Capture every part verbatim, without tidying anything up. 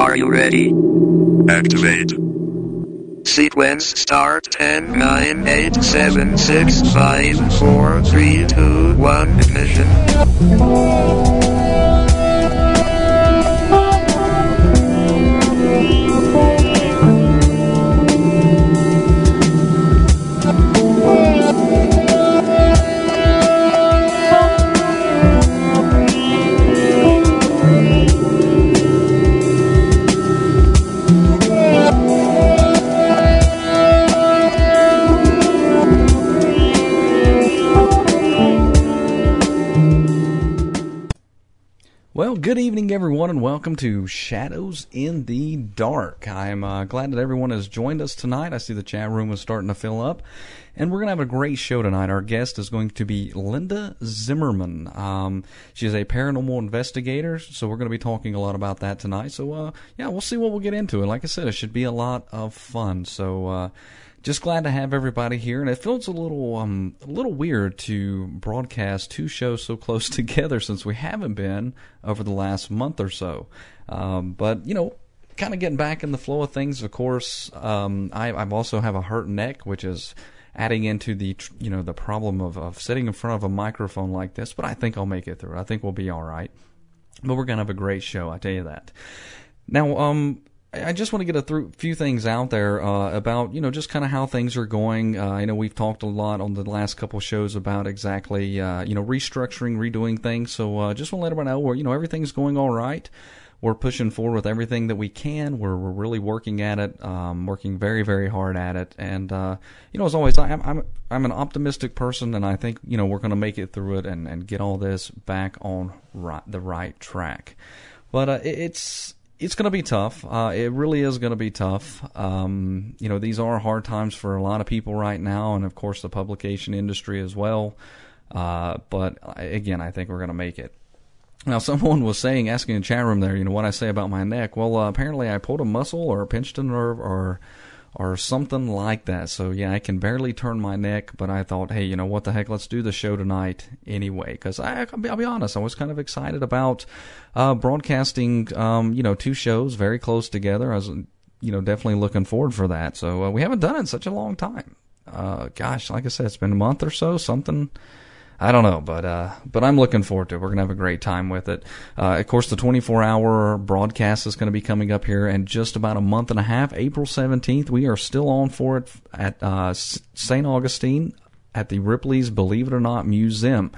Are you ready? Activate. Sequence start. Ten, nine, eight, seven, six, five, four, three, two, one. Ignition. Well, good evening, everyone, and welcome to Shadows in the Dark. I'm uh, glad that everyone has joined us tonight. I see the chat room is starting to fill up, and we're going to have a great show tonight. Our guest is going to be Linda Zimmerman. Um, she's a paranormal investigator, so we're going to be talking a lot about that tonight. So, uh, yeah, we'll see what we'll get into. And like I said, it should be a lot of fun. So, uh, just glad to have everybody here, and it feels a little um, a little weird to broadcast two shows so close together since we haven't been over the last month or so. Um, but, you know, kind of getting back in the flow of things. Of course, um, I I also have a hurt neck, which is adding into the, you know, the problem of, of sitting in front of a microphone like this, but I think I'll make it through. I think we'll be all right. But we're going to have a great show, I tell you that. Now, um... I just want to get a th- few things out there uh, about, you know, just kind of how things are going. Uh, I know we've talked a lot on the last couple shows about exactly, uh, you know, restructuring, redoing things. So uh, just want to let everyone know, where, you know, everything's going all right. We're pushing forward with everything that we can. We're we're really working at it, um, working very, very hard at it. And, uh, you know, as always, I'm, I'm, I'm an optimistic person, and I think, you know, we're going to make it through it and, and get all this back on right, the right track. But uh, it, it's... It's going to be tough. Uh, it really is going to be tough. Um, you know, these are hard times for a lot of people right now, and of course the publication industry as well. Uh, but again, I think we're going to make it. Now, someone was saying, asking in the chat room there, you know, what I say about my neck. Well, uh, apparently I pulled a muscle or pinched a nerve or or something like that. So, yeah, I can barely turn my neck, but I thought, hey, you know, what the heck, let's do the show tonight anyway. Because I'll be, I'll be honest, I was kind of excited about uh, broadcasting, um, you know, two shows very close together. I was, you know, definitely looking forward for that. So uh, we haven't done it in such a long time. Uh, gosh, like I said, it's been a month or so, something. I don't know, but uh, but I'm looking forward to it. We're going to have a great time with it. Uh, of course, the twenty-four hour broadcast is going to be coming up here in just about a month and a half, April seventeenth. We are still on for it at uh, Saint Augustine at the Ripley's Believe It or Not Museum.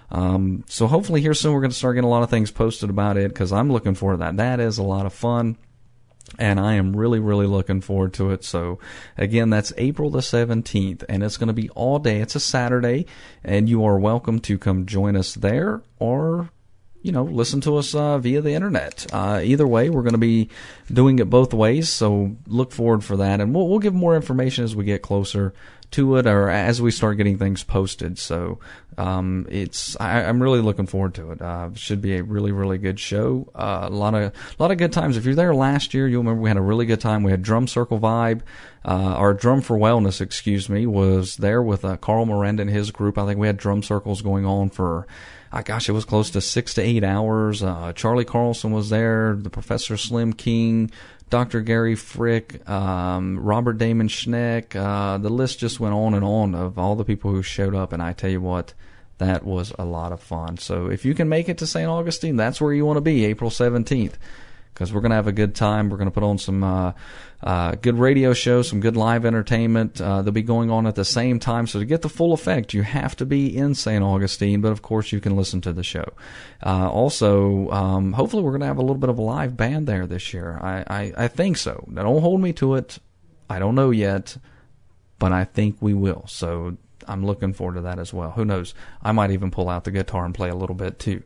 Um, so hopefully here soon we're going to start getting a lot of things posted about it, because I'm looking forward to that. That is a lot of fun. And I am really, really looking forward to it. So, again, that's April the seventeenth, and it's going to be all day. It's a Saturday, and you are welcome to come join us there or, you know, listen to us uh, via the Internet. Uh, either way, we're going to be doing it both ways, so look forward for that. And we'll, we'll give more information as we get closer to it or as we start getting things posted. So um, it's I, I'm really looking forward to it. Uh, should be a really, really good show. Uh, a lot of a lot of good times. If you're there last year, you'll remember we had a really good time. We had Drum Circle Vibe, uh, or Drum for Wellness, excuse me, was there with uh, Carl Miranda and his group. I think we had drum circles going on for, uh, gosh, it was close to six to eight hours. Uh, Charlie Carlson was there, the Professor Slim King, Doctor Gary Frick, um, Robert Damon Schneck. Uh, the list just went on and on of all the people who showed up, and I tell you what, that was a lot of fun. So if you can make it to Saint Augustine, that's where you want to be, April seventeenth, because we're going to have a good time. We're going to put on some uh, uh, good radio shows, some good live entertainment. Uh, they'll be going on at the same time. So to get the full effect, you have to be in Saint Augustine, but of course you can listen to the show. Uh, also, um, hopefully we're going to have a little bit of a live band there this year. I, I, I think so. Now, don't hold me to it. I don't know yet, but I think we will. So I'm looking forward to that as well. Who knows? I might even pull out the guitar and play a little bit too.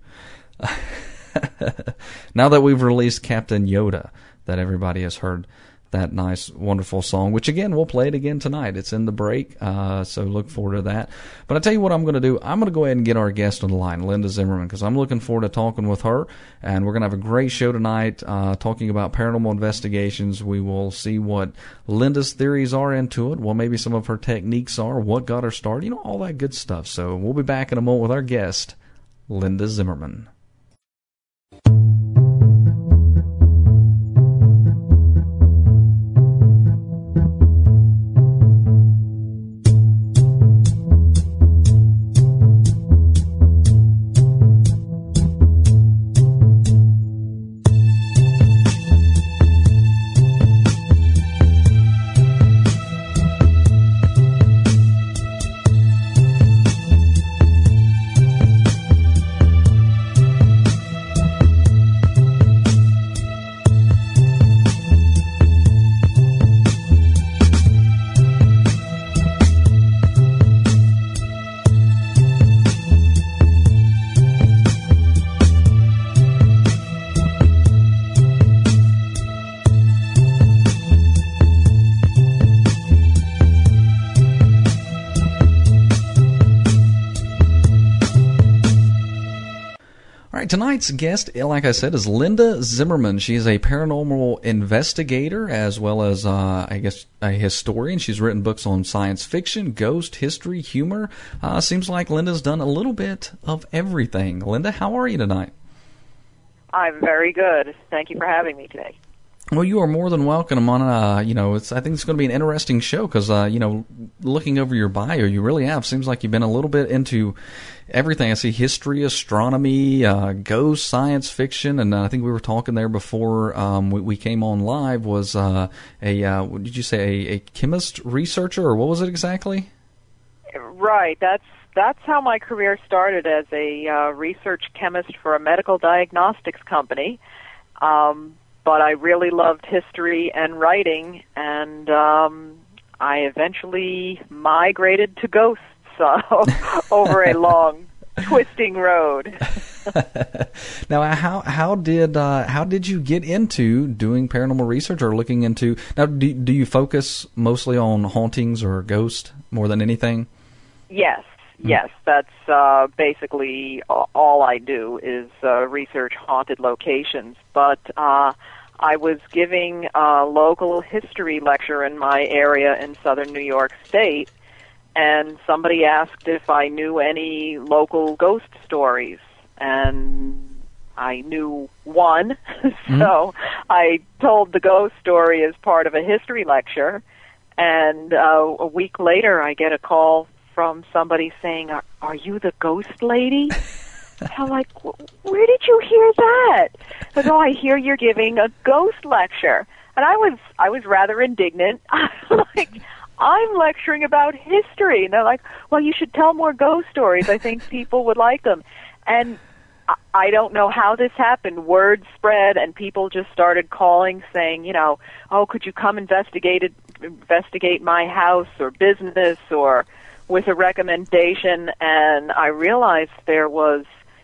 Now that we've released Captain Yoda, that everybody has heard that nice, wonderful song, which again, we'll play it again tonight. It's in the break, uh, so look forward to that. But I tell you what I'm going to do. I'm going to go ahead and get our guest on the line, Linda Zimmerman, because I'm looking forward to talking with her, and we're going to have a great show tonight, uh, talking about paranormal investigations. We will see what Linda's theories are into it, what maybe some of her techniques are, what got her started, you know, all that good stuff. So we'll be back in a moment with our guest, Linda Zimmerman. All right, tonight's guest, like I said, is Linda Zimmerman. She is a paranormal investigator as well as, uh, I guess, a historian. She's written books on science fiction, ghost, history, humor. Uh, seems like Linda's done a little bit of everything. Linda, how are you tonight? I'm very good. Thank you for having me today. Well, you are more than welcome on, uh, you know, it's, I think it's going to be an interesting show because, uh, you know, looking over your bio, you really have. Seems like you've been a little bit into everything. I see history, astronomy, uh, ghost, science fiction, and uh, I think we were talking there before um, we, we came on live was uh, a, uh, what did you say, a, a chemist researcher, or what was it exactly? Right. That's that's how my career started, as a uh, research chemist for a medical diagnostics company. Um But I really loved history and writing, and um, I eventually migrated to ghosts uh, over a long, twisting road. Now, how how did uh, how did you get into doing paranormal research or looking into? Now, do do you focus mostly on hauntings or ghosts more than anything? Yes. Yes, that's uh, basically all I do is uh, research haunted locations. But uh, I was giving a local history lecture in my area in southern New York State, and somebody asked if I knew any local ghost stories, and I knew one. Mm-hmm. So I told the ghost story as part of a history lecture, and uh, a week later I get a call from somebody saying, are, are you the ghost lady? I'm like, where did you hear that? I go, I hear you're giving a ghost lecture. And I was I was rather indignant. I'm like, I'm lecturing about history. And they're like, well, you should tell more ghost stories. I think people would like them. And I don't know how this happened. Word spread, and people just started calling saying, you know, oh, could you come investigate it, investigate my house or business, or with a recommendation. And I realized there was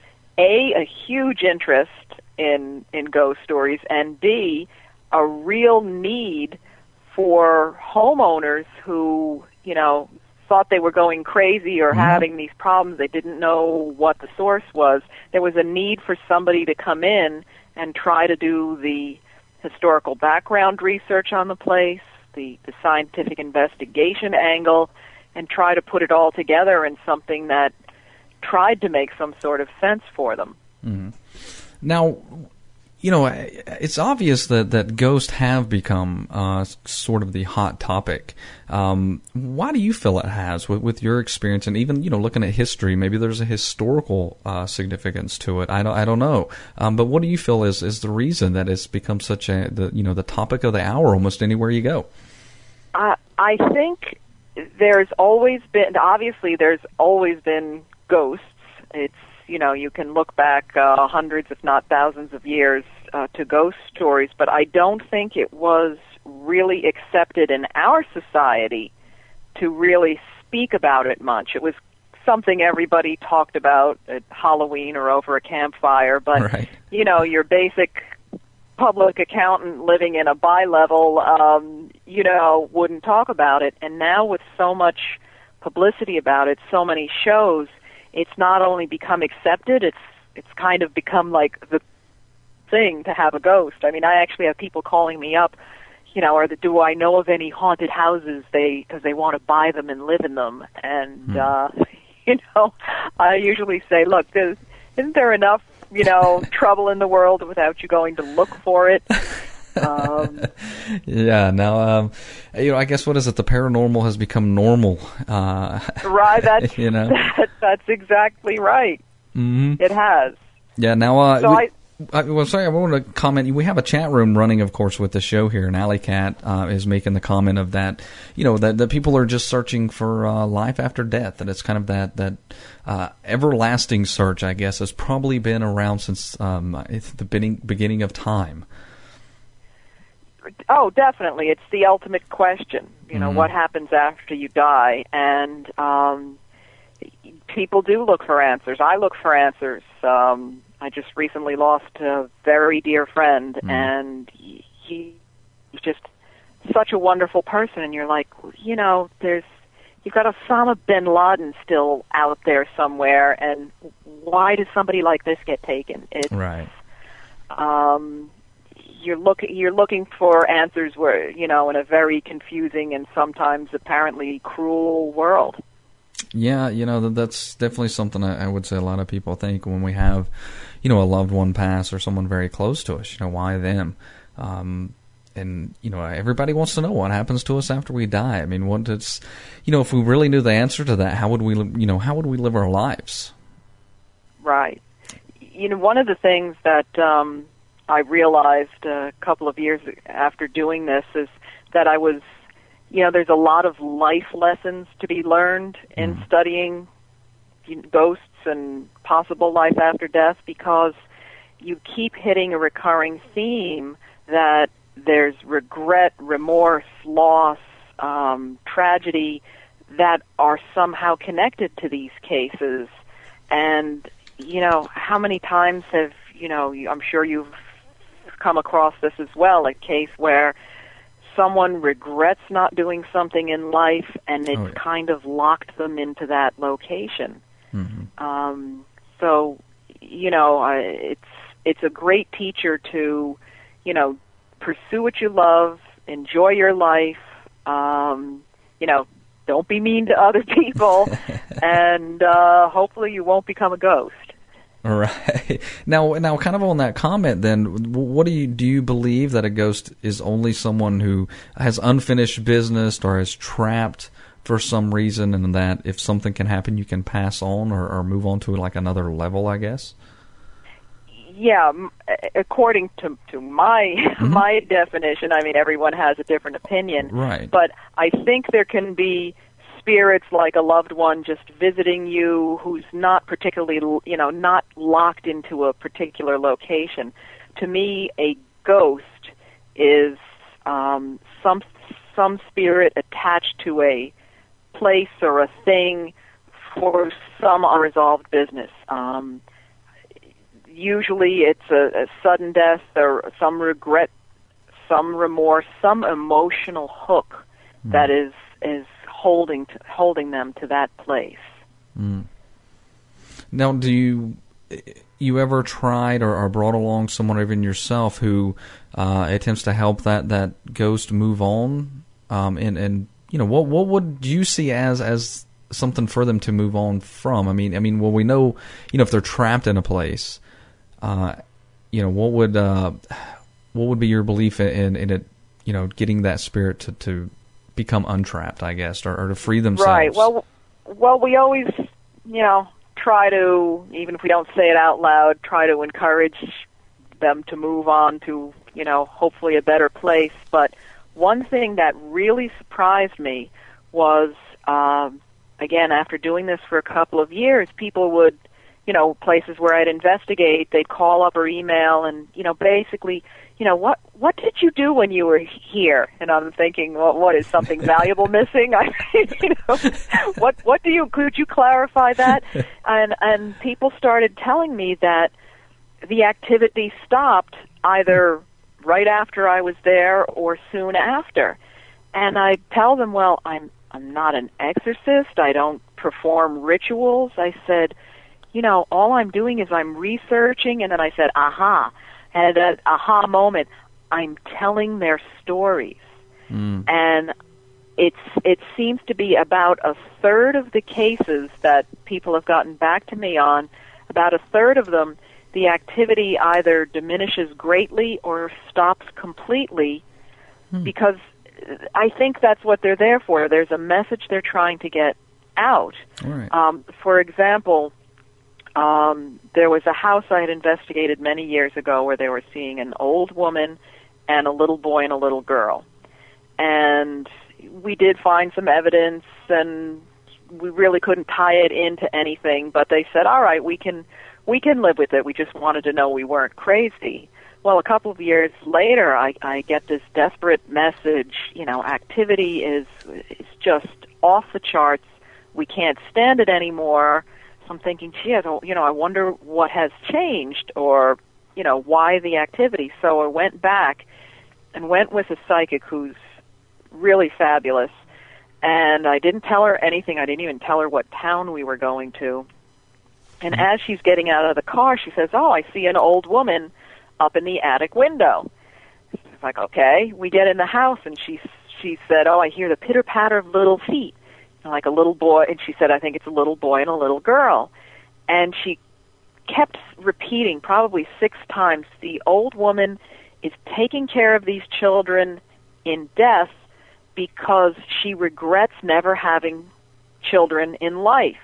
A, a huge interest in in ghost stories, and B, a real need for homeowners who, you know, thought they were going crazy or mm-hmm. having these problems. They didn't know what the source was. There was a need for somebody to come in and try to do the historical background research on the place, the, the scientific investigation angle, and try to put it all together in something that tried to make some sort of sense for them. Mm-hmm. Now, you know, it's obvious that, that ghosts have become uh, sort of the hot topic. Um, why do you feel it has, with, with your experience, and even, you know, looking at history? Maybe there's a historical uh, significance to it. I don't, I don't know. Um, but what do you feel is, is the reason that it's become such a, the, you know, the topic of the hour almost anywhere you go? Uh, I think there's always been, obviously there's always been ghosts. It's, you know, you can look back uh, hundreds, if not thousands of years uh, to ghost stories, but I don't think it was really accepted in our society to really speak about it much. It was something everybody talked about at Halloween or over a campfire, but, right. you know, your basic public accountant living in a bi-level, um, you know, wouldn't talk about it. And now with so much publicity about it, so many shows, it's not only become accepted, it's it's kind of become like the thing to have a ghost. I mean, I actually have people calling me up, you know, or the, do I know of any haunted houses they because they want to buy them and live in them? And, hmm. uh, you know, I usually say, look, there's, isn't there enough, you know, trouble in the world without you going to look for it? Um, yeah. Now, um, you know, I guess what is it? The paranormal has become normal. Uh, right. That's you know, that, that's exactly right. Mm-hmm. It has. Yeah. Now, uh, so we, I. I, well, sorry, I want to comment. We have a chat room running, of course, with the show here, and Alley Cat uh, is making the comment of that, you know, that, that people are just searching for uh, life after death, and it's kind of that that uh, everlasting search, I guess, has probably been around since um, the beginning, beginning of time. Oh, definitely. It's the ultimate question, you know, mm-hmm. what happens after you die, and um, people do look for answers. I look for answers. Um I just recently lost a very dear friend, mm. and he, he's just such a wonderful person. And you're like, you know, there's you've got Osama bin Laden still out there somewhere, and why does somebody like this get taken? It's, right. Um, you're look you're looking for answers where, you know, in a very confusing and sometimes apparently cruel world. Yeah, you know, that's definitely something I would say a lot of people think when we have, you know, a loved one pass or someone very close to us. You know, why them? Um, and, you know, everybody wants to know what happens to us after we die. I mean, what it's, you know, if we really knew the answer to that, how would we, you know, how would we live our lives? Right. You know, one of the things that um, I realized a couple of years after doing this is that I was, you know, there's a lot of life lessons to be learned in mm. studying ghosts and possible life after death, because you keep hitting a recurring theme that there's regret, remorse, loss, um, tragedy that are somehow connected to these cases. And, you know, how many times have, you know, I'm sure you've come across this as well, a case where someone regrets not doing something in life and it's oh, yeah. kind of locked them into that location. Mm-hmm. Um, so, you know, uh, it's it's a great teacher to, you know, pursue what you love, enjoy your life, um, you know, don't be mean to other people, and uh, hopefully you won't become a ghost. All right. Now, now, kind of on that comment, then, what do you do? You believe that a ghost is only someone who has unfinished business or is trapped for some reason, and that if something can happen, you can pass on or, or move on to like another level, I guess? Yeah, according to to my mm-hmm. my definition, I mean, everyone has a different opinion. Right. But I think there can be spirits like a loved one just visiting you who's not particularly, you know, not locked into a particular location. To me, a ghost is um, some some spirit attached to a place or a thing for some unresolved business. Um, usually it's a, a sudden death or some regret, some remorse, some emotional hook mm. that is is holding to, holding them to that place. Mm. Now, do you you ever tried or, or brought along someone, even yourself, who uh, attempts to help that, that ghost move on? Um, and, and you know, what what would you see as as something for them to move on from? I mean, I mean, well, we know, you know, if they're trapped in a place, uh, you know, what would uh, what would be your belief in in it? You know, getting that spirit to, to become untrapped, I guess, or, or to free themselves. Right. Well, well, we always, you know, try to, even if we don't say it out loud, try to encourage them to move on to, you know, hopefully a better place. But one thing that really surprised me was, um, again, after doing this for a couple of years, people would, you know, places where I'd investigate, they'd call up or email and, you know, basically, you know, what what did you do when you were here? And I'm thinking, well, what, is something valuable missing? I mean, you know, what what do you, could you clarify that? And and people started telling me that the activity stopped either right after I was there or soon after. And I tell them, well, I'm I'm not an exorcist. I don't perform rituals. I said, you know, all I'm doing is I'm researching, and then I said, aha. And at that aha moment, I'm telling their stories. Mm. And it's it seems to be about a third of the cases that people have gotten back to me on, about a third of them, the activity either diminishes greatly or stops completely mm. because I think that's what they're there for. There's a message they're trying to get out. All right. Um, for example, Um, there was a house I had investigated many years ago where they were seeing an old woman and a little boy and a little girl. And we did find some evidence, and we really couldn't tie it into anything, but they said, all right, we can we can live with it. We just wanted to know we weren't crazy. Well, a couple of years later, I, I get this desperate message, you know, activity is, is just off the charts. We can't stand it anymore. I'm thinking, gee, I don't, you know, I wonder what has changed or, you know, why the activity. So I went back and went with a psychic who's really fabulous. And I didn't tell her anything. I didn't even tell her what town we were going to. And as she's getting out of the car, she says, "Oh, I see an old woman up in the attic window." It's like, okay. We get in the house, and she she said, "Oh, I hear the pitter-patter of little feet." Like a little boy, and she said, "I think it's a little boy and a little girl." And she kept repeating, probably six times, "The old woman is taking care of these children in death because she regrets never having children in life."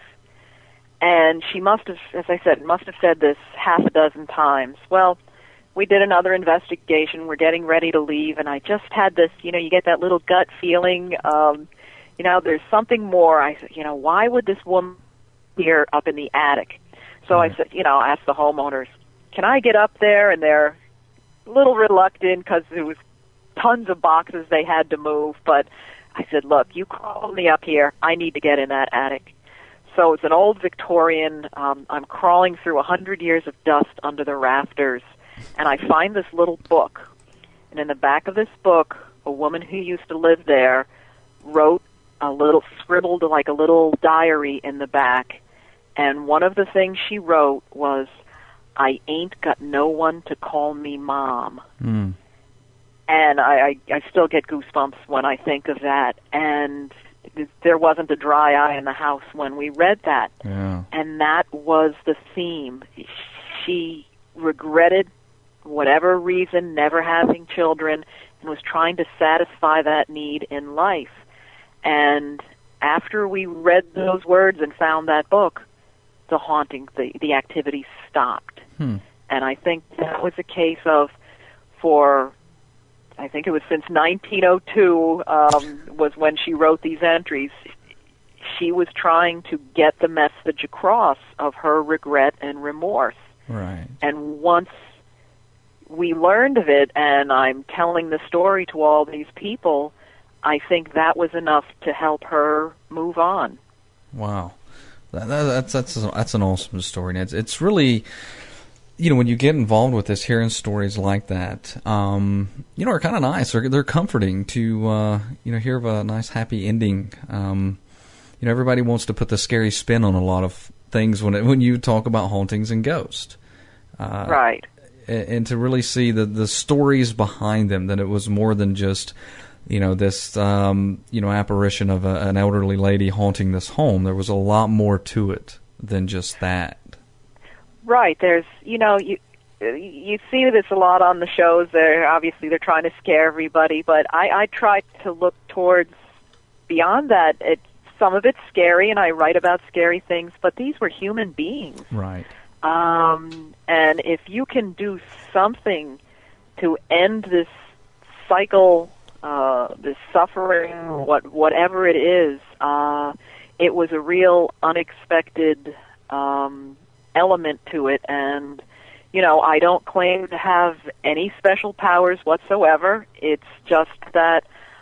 And she must have, as I said, must have said this half a dozen times. Well, we did another investigation. We're getting ready to leave, and I just had this, you know, you get that little gut feeling, um, you know, there's something more. I said, you know, why would this woman be here up in the attic? So mm-hmm. I said, you know, I asked the homeowners, can I get up there? And they're a little reluctant because there was tons of boxes they had to move. But I said, look, you call me up here. I need to get in that attic. So it's an old Victorian. Um, I'm crawling through a hundred years of dust under the rafters, and I find this little book. And in the back of this book, a woman who used to live there wrote a little, scribbled like a little diary in the back. And one of the things she wrote was, "I ain't got no one to call me mom." Mm. And I, I, I still get goosebumps when I think of that. And there wasn't a dry eye in the house when we read that. Yeah. And that was the theme. She regretted, whatever reason, never having children, and was trying to satisfy that need in life. And after we read those words and found that book, the haunting, the, the activity stopped. Hmm. And I think that was a case of, for I think it was since nineteen oh two um, was when she wrote these entries. She was trying to get the message across of her regret and remorse. Right. And once we learned of it, and I'm telling the story to all these people, I think that was enough to help her move on. Wow, that, that, that's that's that's an awesome story. And it's it's really, you know, when you get involved with this, hearing stories like that, um, you know, are kind of nice. They're, they're comforting to, uh, you know, hear of a nice, happy ending. Um, you know, everybody wants to put the scary spin on a lot of things when it, when you talk about hauntings and ghosts. Uh, right. And, and to really see the, the stories behind them, that it was more than just, you know, this, um, you know, apparition of a, an elderly lady haunting this home. There was a lot more to it than just that. Right. There's, you know, you you see this a lot on the shows. They're obviously they're trying to scare everybody, but I, I try to look towards beyond that. It, some of it's scary, and I write about scary things, but these were human beings. Right. Um, and if you can do something to end this cycle, uh, this suffering, what whatever it is, uh, it was a real unexpected um element to it. And you know, I don't claim to have any special powers whatsoever. It's just that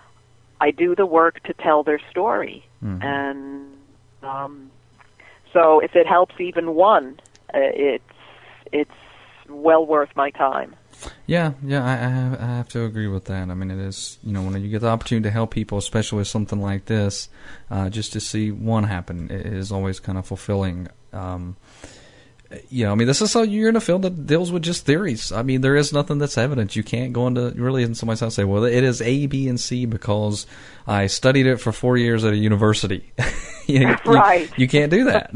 I do the work to tell their story. Mm-hmm. And um so if it helps even one, uh, it's it's well worth my time. Yeah, yeah, I, I, have, I have to agree with that. I mean, it is, you know, when you get the opportunity to help people, especially with something like this, uh, just to see one happen is always kind of fulfilling. Um, you know, I mean, this is how you're in a field that deals with just theories. I mean, there is nothing that's evidence. You can't go into really in somebody's house and say, well, it is A, B, and C because I studied it for four years at a university. you know, right. You, you can't do that.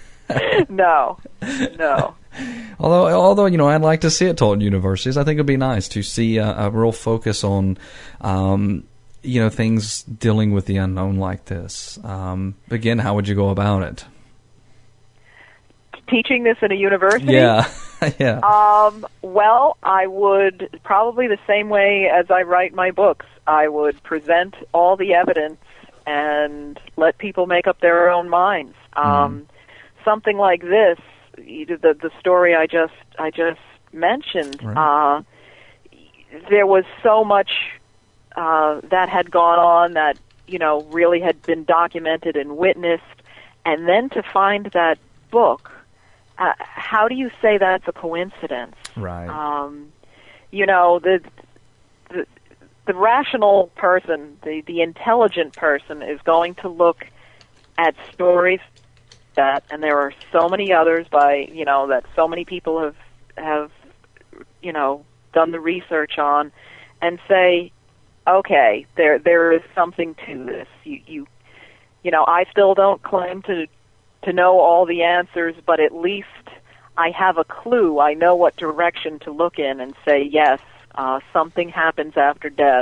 no, no. Although, although you know, I'd like to see it taught in universities. I think it'd be nice to see a, a real focus on, um, you know, things dealing with the unknown like this. Um, again, how would you go about it? Teaching this in a university? Yeah, yeah. Um, well, I would probably the same way as I write my books. I would present all the evidence and let people make up their own minds. Um, mm. Something like this, the the story I just I just mentioned. Right. Uh, there was so much uh, that had gone on that you know really had been documented and witnessed, and then to find that book. Uh, how do you say that's a coincidence? Right. Um, you know, the, the the rational person, the, the intelligent person, is going to look at stories that, and there are so many others by, you know, that so many people have, have, you know, done the research on, and say, okay, there, there is something to this. You, you, you know, I still don't claim to, to know all the answers, but at least I have a clue. I know what direction to look in and say, yes, uh, something happens after death,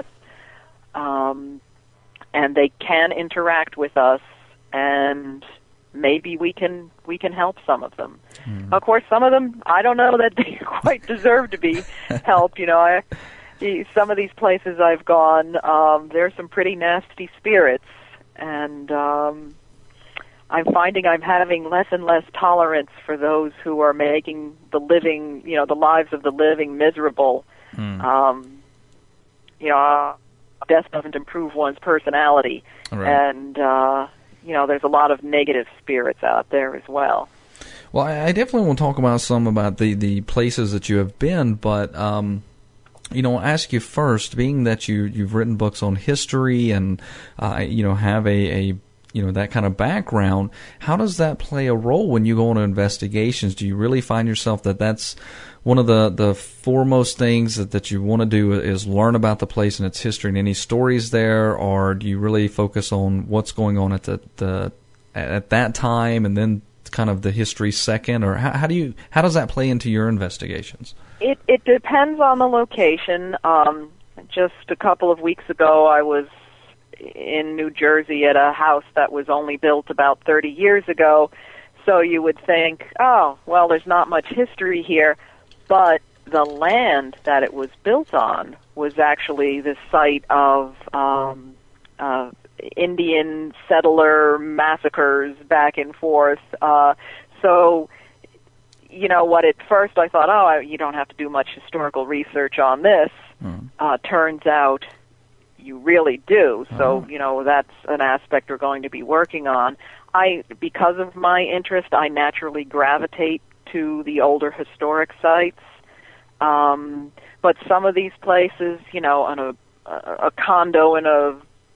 um, and they can interact with us, and maybe we can we can help some of them. Mm. Of course, some of them, I don't know that they quite deserve to be helped. You know, I, some of these places I've gone, um, there's some pretty nasty spirits, and um, I'm finding I'm having less and less tolerance for those who are making the living, you know, the lives of the living miserable. Mm. Um, you know, death doesn't improve one's personality, right. and uh, you know, there's a lot of negative spirits out there as well. Well, I definitely want to talk about some about the, the places that you have been, but um, you know, I'll ask you first, being that you you've written books on history and uh, you know have a, a you know that kind of background, how does that play a role when you go into investigations? Do you really find yourself that that's one of the, the foremost things that, that you want to do is learn about the place and its history and any stories there, or do you really focus on what's going on at the, the at that time and then kind of the history second, or how, how do you how does that play into your investigations? It it depends on the location. Um, just a couple of weeks ago, I was in New Jersey at a house that was only built about thirty years ago, so you would think, oh, well, there's not much history here. But the land that it was built on was actually the site of um, uh, Indian settler massacres back and forth. Uh, so, you know what, at first I thought, oh, I, you don't have to do much historical research on this. Mm. Uh, turns out you really do. So, oh. you know, that's an aspect we're going to be working on. I, because of my interest, I naturally gravitate to the older historic sites, um, but some of these places, you know, on a, a, a condo in a,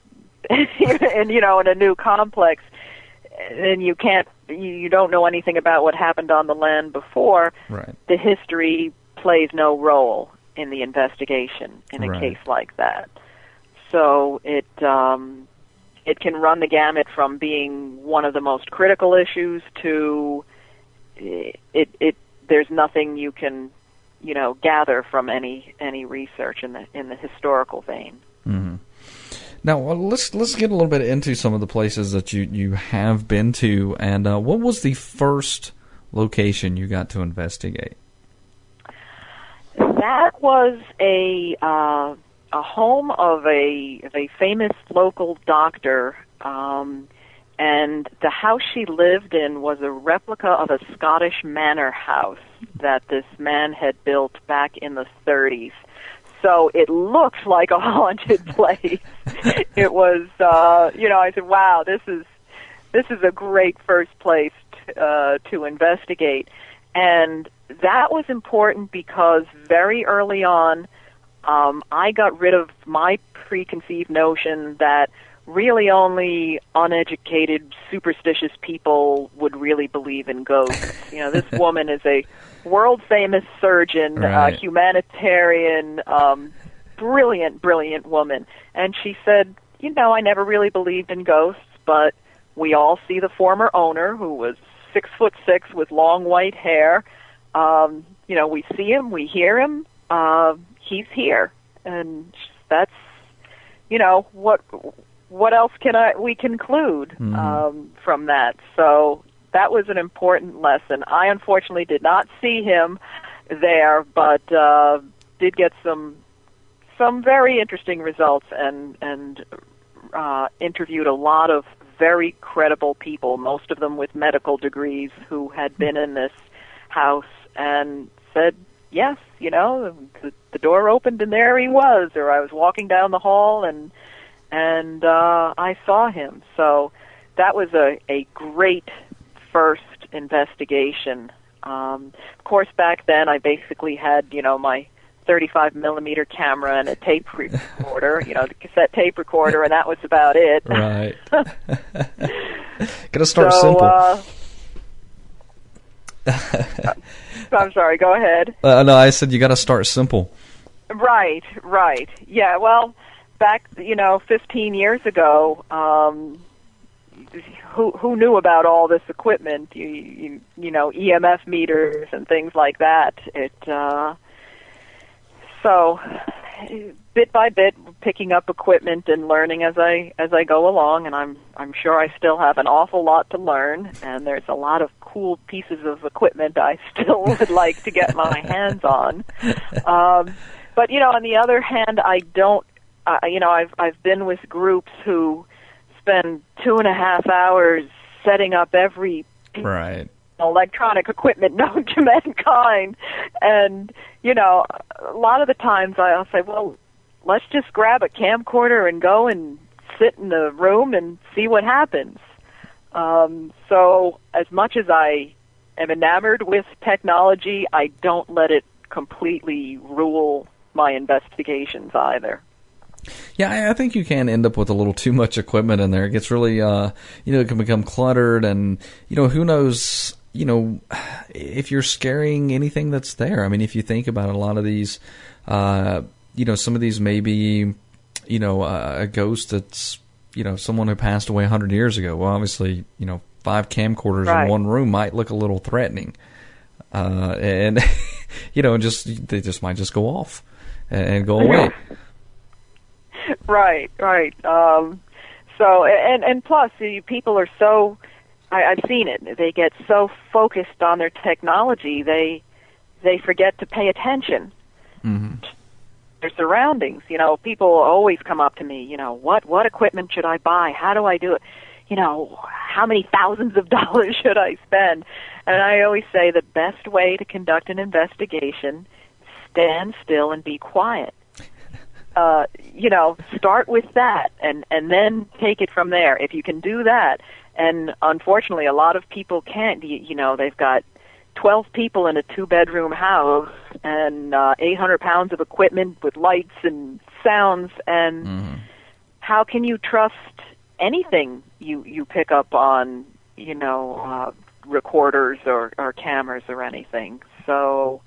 and you know, in a new complex, and you can't, you, you don't know anything about what happened on the land before. Right. The history plays no role in the investigation in a right. case like that. So it um, it can run the gamut from being one of the most critical issues to It, it, there's nothing you can, you know, gather from any any research in the in the historical vein. Mm-hmm. Now well, let's let's get a little bit into some of the places that you, you have been to, and uh, what was the first location you got to investigate? That was a uh, a home of a of a famous local doctor. Um, And the house she lived in was a replica of a Scottish manor house that this man had built back in the thirties. So it looked like a haunted place. It was, uh, you know, I said, wow, this is this is a great first place t- uh, to investigate. And that was important because very early on, um, I got rid of my preconceived notion that really only uneducated, superstitious people would really believe in ghosts. You know, this woman is a world-famous surgeon, right. uh, humanitarian, um, brilliant, brilliant woman. And she said, you know, I never really believed in ghosts, but we all see the former owner, who was six foot six with long white hair. Um, you know, we see him, we hear him, uh, he's here. And that's, you know, what... What else can I we conclude mm. um, from that? So that was an important lesson. I unfortunately did not see him there, but uh, did get some some very interesting results and and uh, interviewed a lot of very credible people, most of them with medical degrees, who had been in this house and said, yes, you know, the, the door opened and there he was, or I was walking down the hall and. And uh, I saw him. So that was a, a great first investigation. Um, of course, back then I basically had, you know, my thirty-five millimeter camera and a tape recorder, you know, the cassette tape recorder, and that was about it. Right. Gotta start so, simple. Uh, I'm sorry, go ahead. Uh, no, I said you gotta start simple. Right, right. Yeah, well, back, you know, fifteen years ago, um, who who knew about all this equipment? You, you, you know, E M F meters and things like that. It uh, so bit by bit, picking up equipment and learning as I as I go along, and I'm I'm sure I still have an awful lot to learn. And there's a lot of cool pieces of equipment I still would like to get my hands on. Um, but you know, on the other hand, I don't. Uh, you know, I've I've been with groups who spend two and a half hours setting up every right. electronic equipment known to mankind. And, you know, a lot of the times I'll say, well, let's just grab a camcorder and go and sit in the room and see what happens. Um, so as much as I am enamored with technology, I don't let it completely rule my investigations either. Yeah, I, I think you can end up with a little too much equipment in there. It gets really, uh, you know, it can become cluttered, and, you know, who knows, you know, if you're scaring anything that's there. I mean, if you think about it, a lot of these, uh, you know, some of these may be, you know, uh, a ghost that's, you know, someone who passed away one hundred years ago. Well, obviously, you know, five camcorders right. in one room might look a little threatening. Uh, and, you know, just they just might just go off and go away. Right, right. Um, so, and and plus, the people are so, I, I've seen it, they get so focused on their technology, they they forget to pay attention mm-hmm. to their surroundings. You know, people always come up to me, you know, what, what equipment should I buy? How do I do it? You know, how many thousands of dollars should I spend? And I always say the best way to conduct an investigation, stand still and be quiet. Uh, you know, start with that and, and then take it from there. If you can do that, and unfortunately a lot of people can't, you, you know, they've got twelve people in a two-bedroom house and uh, eight hundred pounds of equipment with lights and sounds, and mm-hmm. how can you trust anything you, you pick up on, you know, uh, recorders or, or cameras or anything? So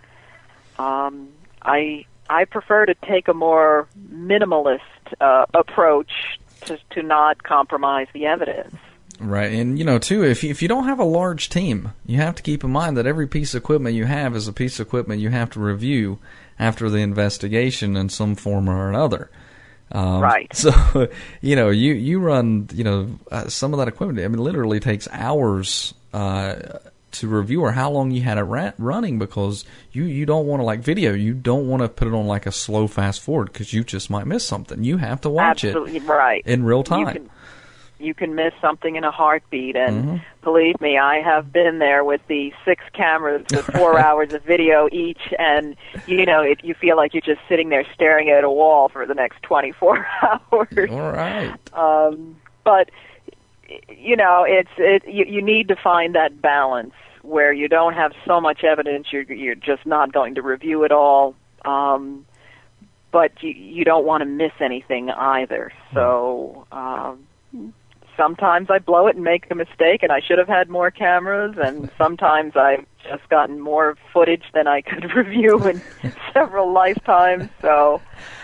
um, I... I prefer to take a more minimalist uh, approach to, to not compromise the evidence. Right, and you know, too, if you, if you don't have a large team, you have to keep in mind that every piece of equipment you have is a piece of equipment you have to review after the investigation in some form or another. Um, right. So, you know, you, you run, you know, uh, some of that equipment, I mean, literally takes hours uh to review, or how long you had it ra- running, because you, you don't want to, like video, you don't want to put it on like a slow fast forward because you just might miss something. You have to watch Absolutely it right. in real time. You can, you can miss something in a heartbeat, and mm-hmm. believe me, I have been there with the six cameras with four hours of video each, and you know, it, you feel like you're just sitting there staring at a wall for the next twenty-four hours. All right. Um, but you know, it's it. You, you need to find that balance where you don't have so much evidence, you're you're just not going to review it all, um, but you you don't want to miss anything either. So um, sometimes I blow it and make a mistake, and I should have had more cameras, and sometimes I've just gotten more footage than I could review in several lifetimes. So,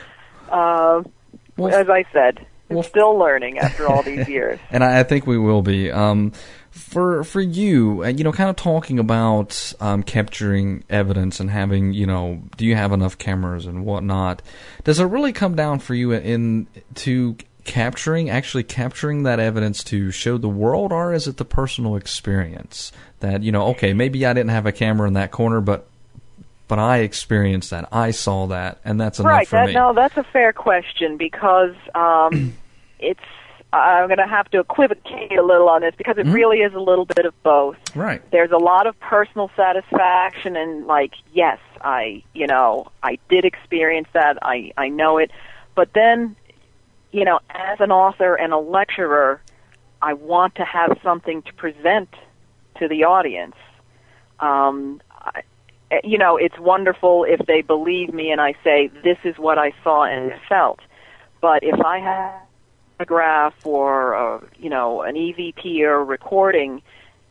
uh, well, as I said, well, still learning after all these years. And I, I think we will be. Um, For for you, you know, kind of talking about um, capturing evidence and having, you know, do you have enough cameras and whatnot? Does it really come down for you in to capturing, actually capturing that evidence to show the world, or is it the personal experience that, you know, okay, maybe I didn't have a camera in that corner, but but I experienced that, I saw that, and that's enough right, for that, me? No, that's a fair question, because um, it's. I'm going to have to equivocate a little on this, because it mm-hmm. really is a little bit of both. Right. There's a lot of personal satisfaction and, like, yes, I, you know, I did experience that. I, I know it. But then, you know, as an author and a lecturer, I want to have something to present to the audience. Um, I, you know, it's wonderful if they believe me and I say, this is what I saw and felt. But if I had a graph or, uh, you know, an E V P or a recording,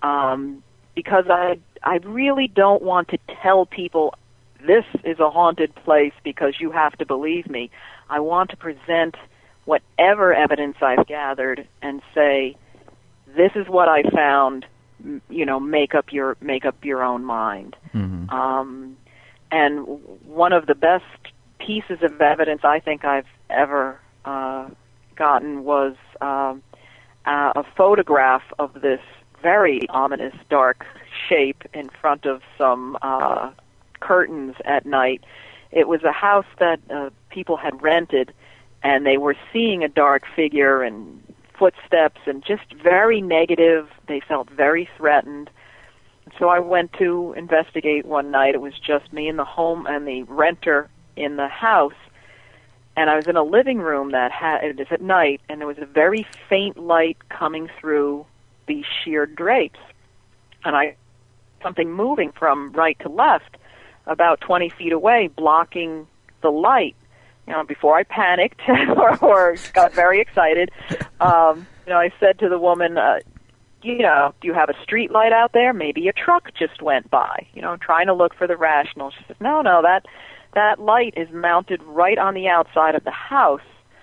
um, because I, I really don't want to tell people this is a haunted place because you have to believe me. I want to present whatever evidence I've gathered and say, this is what I found, you know, make up your, make up your own mind. Mm-hmm. Um, and one of the best pieces of evidence I think I've ever uh, gotten was um, uh, a photograph of this very ominous dark shape in front of some uh, curtains at night. It was a house that uh, people had rented, and they were seeing a dark figure and footsteps and just very negative. They felt very threatened. So I went to investigate one night. It was just me in the home and the renter in the house. And I was in a living room that had, it was at night, and there was a very faint light coming through the sheared drapes. And I, something moving from right to left about twenty feet away, blocking the light. You know, before I panicked or, or got very excited, um, you know, I said to the woman, uh, you know, do you have a street light out there? Maybe a truck just went by. You know, trying to look for the rational. She says, no, no, that that light is mounted right on the outside of the house.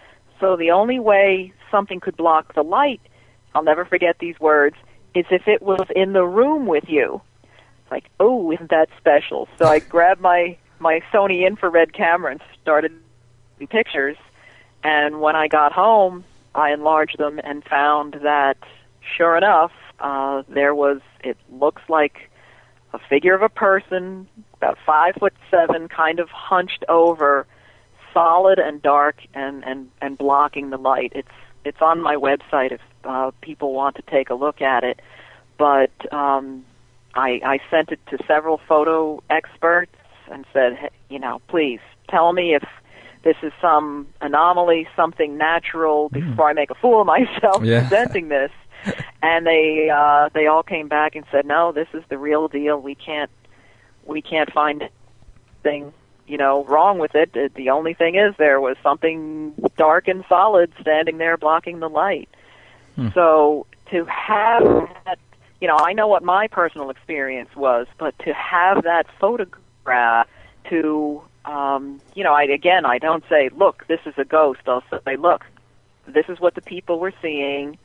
So the only way something could block the light, I'll never forget these words, is if it was in the room with you. It's like, oh, isn't that special? So I grabbed my, my Sony infrared camera and started taking pictures. And when I got home, I enlarged them and found that, sure enough, uh, there was, it looks like a figure of a person, about five foot seven, kind of hunched over, solid and dark and, and, and blocking the light. It's it's on my website if uh, people want to take a look at it. But um, I, I sent it to several photo experts and said, hey, you know, please tell me if this is some anomaly, something natural, before mm. I make a fool of myself yeah. presenting this. And they uh, they all came back and said, no, this is the real deal. We can't we can't find anything, you know, wrong with it. The only thing is there was something dark and solid standing there blocking the light. Hmm. So to have that, you know, I know what my personal experience was, but to have that photograph to, um, you know, I again, I don't say, look, this is a ghost. I'll say, look, this is what the people were seeing.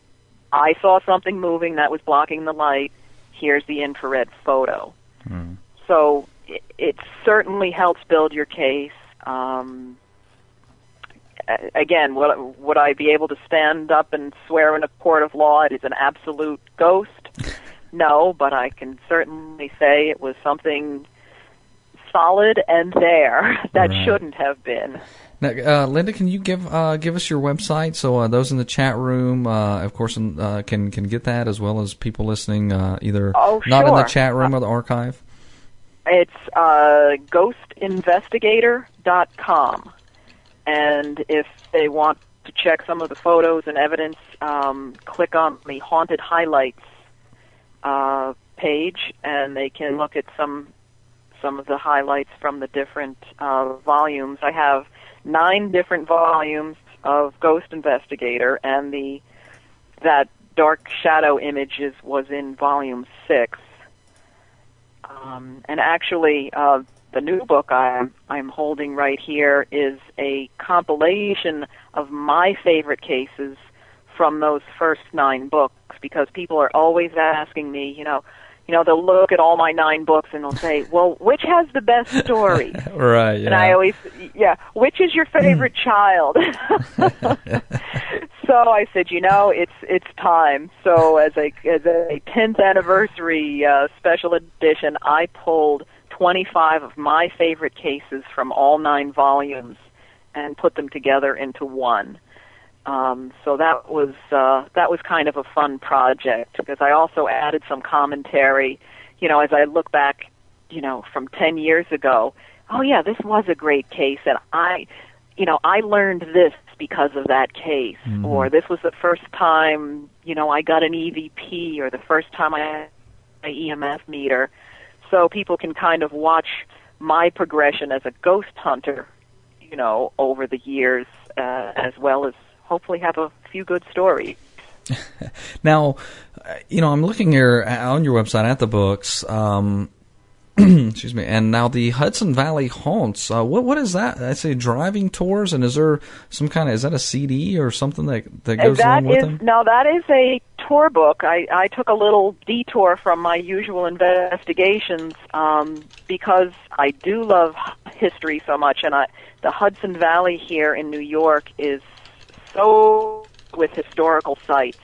I saw something moving that was blocking the light. Here's the infrared photo. Hmm. So it, it certainly helps build your case. Um, again, would, would I be able to stand up and swear in a court of law it is an absolute ghost? No, but I can certainly say it was something solid and there that right. shouldn't have been. Now, uh, Linda, can you give uh, give us your website so uh, those in the chat room, uh, of course, uh, can can get that, as well as people listening uh, either oh, not sure. in the chat room uh, or the archive? It's uh, ghost investigator dot com, and if they want to check some of the photos and evidence, um, click on the Haunted Highlights uh, page, and they can look at some some of the highlights from the different uh, volumes. I have nine different volumes of Ghost Investigator, and the that dark shadow images was in volume six. Um, and actually, uh, the new book I'm I'm holding right here is a compilation of my favorite cases from those first nine books, because people are always asking me, you know, you know, they'll look at all my nine books and they'll say, well, which has the best story? Right, yeah. And I always, yeah, which is your favorite child? So I said, you know, it's it's time. So as a as a tenth anniversary uh, special edition, I pulled twenty-five of my favorite cases from all nine volumes and put them together into one. Um, so that was uh, that was kind of a fun project, because I also added some commentary. You know, as I look back, you know, from ten years ago, oh yeah, this was a great case, and I, you know, I learned this because of that case, mm-hmm. or this was the first time, you know, I got an E V P, or the first time I had an E M F meter. so people can kind of watch my progression as a ghost hunter, you know, over the years, uh, as well as hopefully have a few good stories. Now, you know, I'm looking here on your website at the books. Um, excuse me. And now the Hudson Valley Haunts. Uh, what what is that? I say driving tours, and is there some kind of, is that a C D or something that that goes that along with is, them? No, that is a tour book. I, I took a little detour from my usual investigations um, because I do love history so much, and I, the Hudson Valley here in New York is so with historical sites,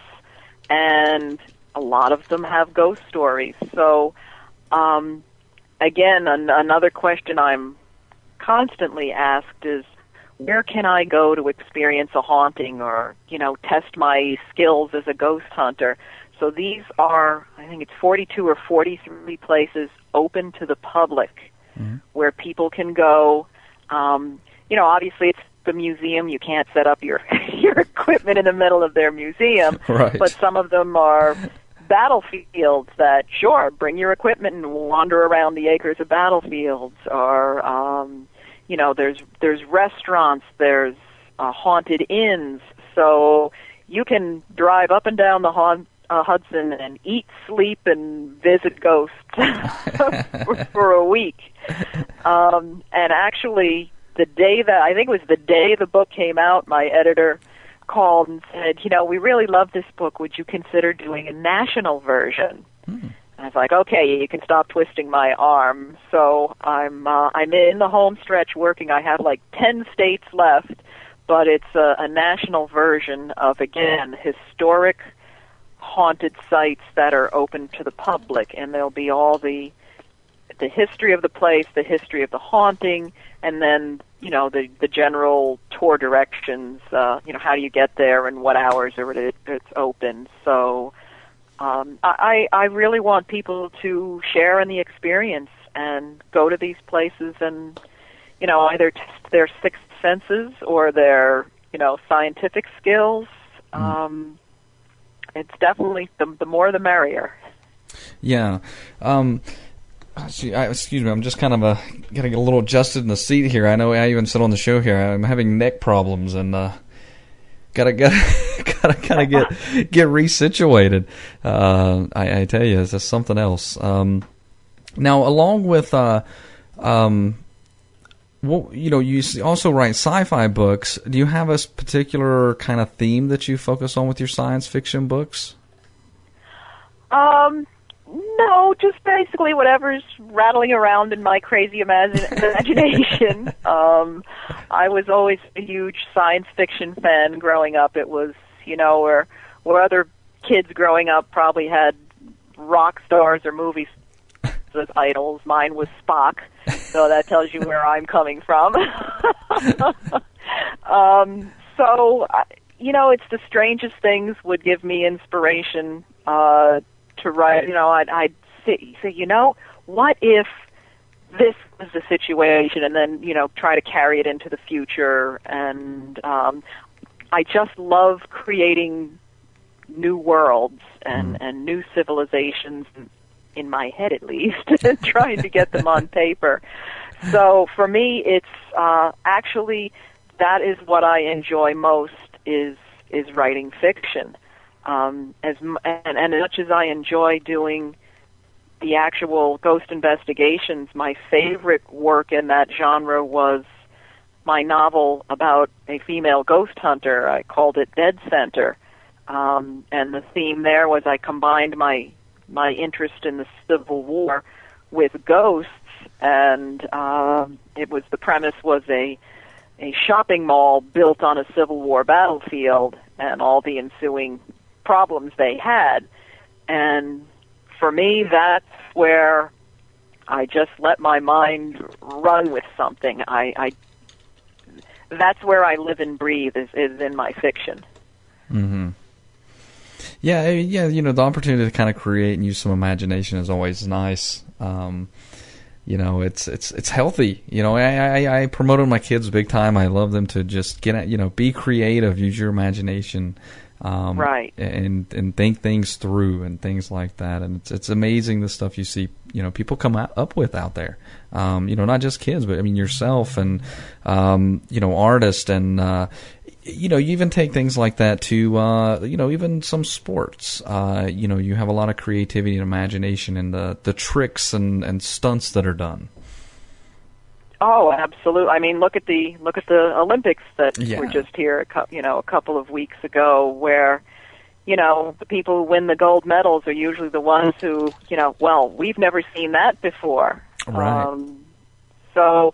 and a lot of them have ghost stories. So, um, again, an, another question I'm constantly asked is, where can I go to experience a haunting or, you know, test my skills as a ghost hunter? So these are, I think it's forty-two or forty-three places open to the public, mm-hmm. where people can go. Um, you know, obviously it's the museum. You can't set up your your equipment in the middle of their museum. Right. But some of them are battlefields that, sure, bring your equipment and wander around the acres of battlefields. Or, um, you know, there's there's restaurants, there's uh, haunted inns. So you can drive up and down the haunt, uh, Hudson and eat, sleep, and visit ghosts for, for a week. Um, and actually, the day that, I think it was the day the book came out, my editor called and said, you know, we really love this book. Would you consider doing a national version? Hmm. And I was like, okay, you can stop twisting my arm. So I'm uh, I'm in the home stretch working. I have like ten states left, but it's a, a national version of, again, historic haunted sites that are open to the public, and there'll be all the the history of the place, the history of the haunting, and then, you know, the the general tour directions, uh, you know, how do you get there and what hours are it, it's open. So um, I, I really want people to share in the experience and go to these places and, you know, either test their sixth senses or their, you know, scientific skills. Mm. Um, it's definitely, the, the more the merrier. Yeah. Um I, excuse me, I'm just kind of uh, getting a little adjusted in the seat here. I know I even said on the show here, I'm having neck problems and uh, gotta gotta gotta kind of get get resituated. Uh, I, I tell you, it's just something else. Um, now, along with, uh, um, well, you know, you also write sci-fi books. Do you have a particular kind of theme that you focus on with your science fiction books? Um. No, just basically whatever's rattling around in my crazy imagine- imagination. um, I was always a huge science fiction fan growing up. It was, you know, where where other kids growing up probably had rock stars or movie as idols. Mine was Spock, so that tells you where I'm coming from. um, so, you know, it's the strangest things would give me inspiration uh to write. You know, I'd, I'd say, say, you know, what if this was the situation, and then, you know, try to carry it into the future. And um, I just love creating new worlds and, mm. and new civilizations, in my head at least, and trying to get them on paper. So for me, it's uh, actually, that is what I enjoy most, is is writing fiction. Um, as and, and as much as I enjoy doing the actual ghost investigations, my favorite work in that genre was my novel about a female ghost hunter. I called it Dead Center, um, and the theme there was I combined my my interest in the Civil War with ghosts, and um, it was the premise was a a shopping mall built on a Civil War battlefield, and all the ensuing problems they had. And for me, that's where I just let my mind run with something. I, I that's where I live and breathe, is, is in my fiction. Mm-hmm. Yeah, yeah. You know, the opportunity to kind of create and use some imagination is always nice. Um, you know, it's it's it's healthy. You know, I, I I promoted my kids big time. I love them to just get, you know, be creative, use your imagination. Um, right. And and think things through and things like that. And it's it's amazing the stuff you see, you know, people come out, up with out there. Um, you know, not just kids, but I mean yourself and um, you know, artists and uh, you know, you even take things like that to uh, you know, even some sports. Uh, you know, you have a lot of creativity and imagination in the the tricks and and stunts that are done. Oh, absolutely. I mean, look at the look at the Olympics that Yeah. were just here, a cou- you know, a couple of weeks ago, where, you know, the people who win the gold medals are usually the ones who, you know, well, we've never seen that before. Right. Um, so,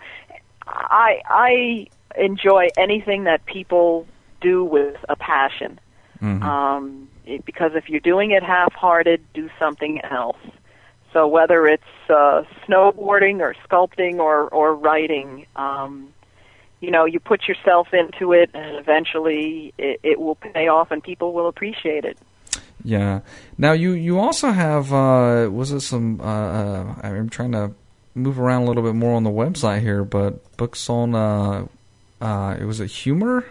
I I enjoy anything that people do with a passion, Mm-hmm. um, it, because if you're doing it half-hearted, do something else. So whether it's uh, snowboarding or sculpting or, or writing, um, you know, you put yourself into it, and eventually it, it will pay off, and people will appreciate it. Yeah. Now you you also have uh, was it some? Uh, uh, I'm trying to move around a little bit more on the website here, but books on uh, uh, it was a humor.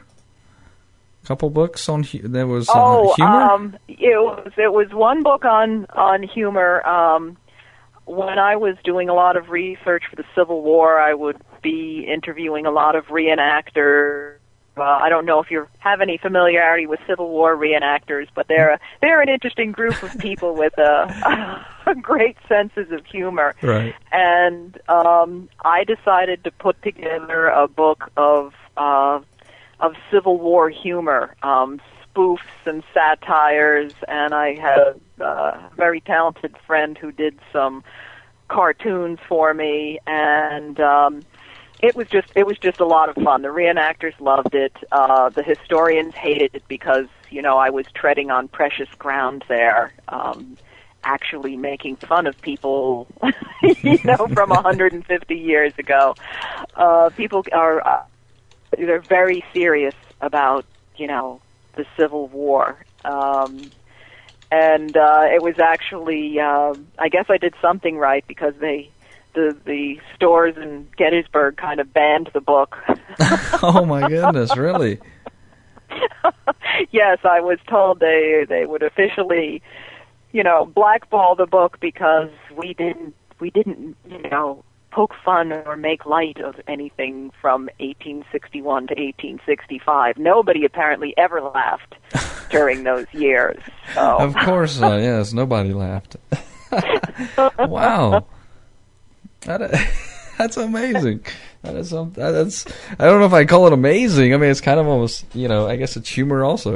Couple books on hu- there was uh, oh, humor. um, it was it was one book on on humor. Um, when I was doing a lot of research for the Civil War, I would be interviewing a lot of reenactors. Uh, I don't know if you have any familiarity with Civil War reenactors, but they're a, they're an interesting group of people with a, a great senses of humor. Right. And um, I decided to put together a book of uh, of Civil War humor, um, spoofs and satires, and I had a uh, very talented friend who did some cartoons for me, and um, it was just it was just a lot of fun. The reenactors loved it. Uh, the historians hated it because, you know, I was treading on precious ground there, um, actually making fun of people, you know, from one hundred fifty years ago. Uh, people are uh, they're very serious about, you know, the Civil War. Um, and uh, it was actually, uh, I guess I did something right, because they, the the stores in Gettysburg kind of banned the book. Oh my goodness, really? Yes, I was told they they would officially, you know, blackball the book because we didn't we didn't you know poke fun or make light of anything from eighteen sixty-one to eighteen sixty-five. Nobody apparently ever laughed during those years. So. Of course, uh, yes, nobody laughed. Wow, that, that's amazing. That is some, that's I don't know if I call it amazing. I mean, it's kind of almost, you know, I guess it's humor also.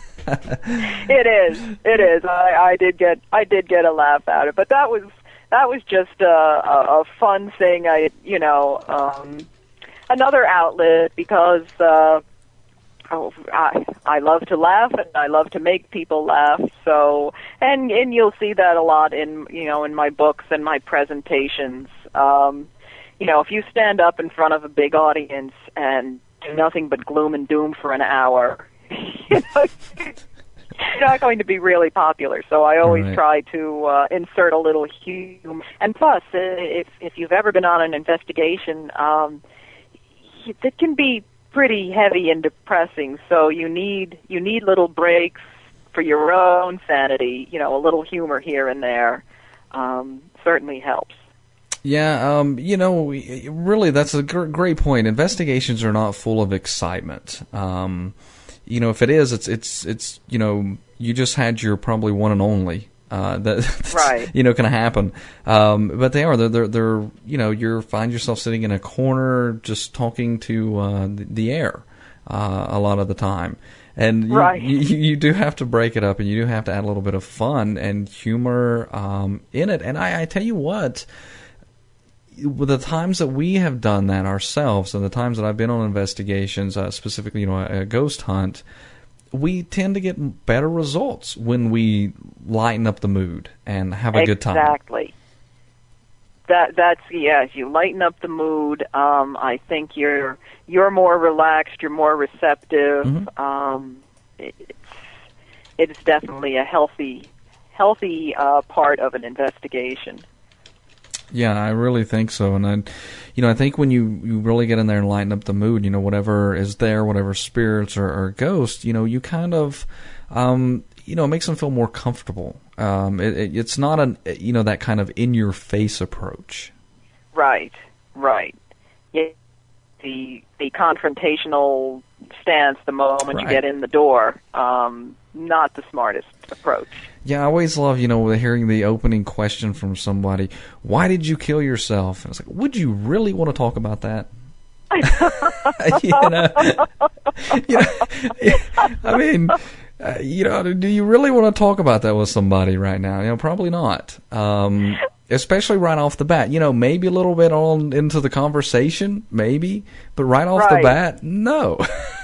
It is. It is. I, I did get I did get a laugh out of it, but that was that was just a, a, a fun thing. I you know um, another outlet, because uh, oh, I I love to laugh and I love to make people laugh. So and and you'll see that a lot in you know in my books and my presentations. Um, you know, if you stand up in front of a big audience and do nothing but gloom and doom for an hour, you know, you're not going to be really popular. So I always Right. try to uh, insert a little humor. And plus, uh, if if you've ever been on an investigation, um, it can be pretty heavy and depressing. So you need you need little breaks for your own sanity. You know, a little humor here and there um, certainly helps. Yeah, um, you know, really, that's a gr- great point. Investigations are not full of excitement. Um, you know, if it is, it's it's it's you know, you just had your probably one and only. Uh, that, that's, Right. you know, can happen. Um, but they are they're, they're they're you know, you find yourself sitting in a corner just talking to uh, the, the air uh, a lot of the time. And you, Right. you, you do have to break it up, and you do have to add a little bit of fun and humor um, in it. And I, I tell you what. With the times that we have done that ourselves, and the times that I've been on investigations, uh, specifically, you know, a, a ghost hunt, we tend to get better results when we lighten up the mood and have a good time. Exactly. That that's yes. You lighten up the mood. Um, I think you're you're more relaxed. You're more receptive. Mm-hmm. Um, it's it's definitely a healthy healthy uh, part of an investigation. Yeah, I really think so. And I, you know, I think when you, you really get in there and lighten up the mood, you know, whatever is there, whatever spirits or, or ghosts, you know, you kind of, um, you know, it makes them feel more comfortable. Um, it, it, it's not an, you know, that kind of in-your-face approach. Right, right. Yeah, the the confrontational stance the moment right. you get in the door, um, not the smartest approach. Yeah, I always love, you know, hearing the opening question from somebody, why did you kill yourself? And it's like, would you really want to talk about that? you know, you know, I mean, uh, you know, do you really want to talk about that with somebody right now? You know, probably not. Um, especially right off the bat. You know, maybe a little bit on into the conversation, maybe, but right off right. the bat, no.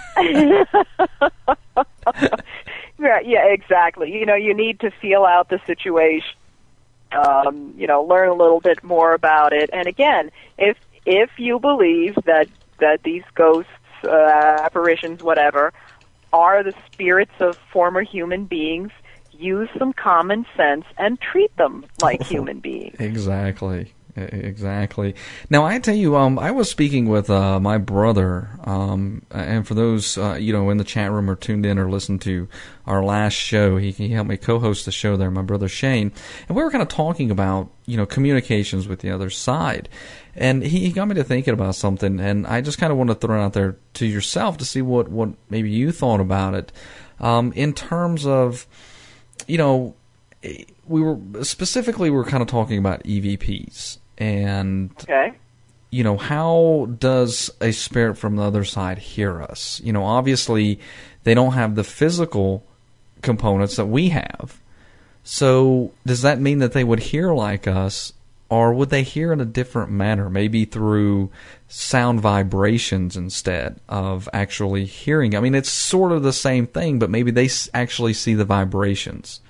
yeah, yeah, exactly. You know, you need to feel out the situation. Um, you know, learn a little bit more about it. And again, if if you believe that that these ghosts, uh, apparitions, whatever, are the spirits of former human beings, use some common sense and treat them like human beings. Exactly. Exactly. Now, I tell you, um, I was speaking with uh, my brother, um, and for those, uh, you know, in the chat room or tuned in or listened to our last show, he, he helped me co-host the show there, my brother Shane, and we were kind of talking about, you know, communications with the other side. And he, he got me to thinking about something, and I just kind of want to throw it out there to yourself to see what, what maybe you thought about it. Um, in terms of, you know, we were specifically we were kind of talking about E V Ps. And, okay. you know, how does a spirit from the other side hear us? You know, obviously they don't have the physical components that we have. So does that mean that they would hear like us, or would they hear in a different manner, maybe through sound vibrations instead of actually hearing? I mean, it's sort of the same thing, but maybe they actually see the vibrations.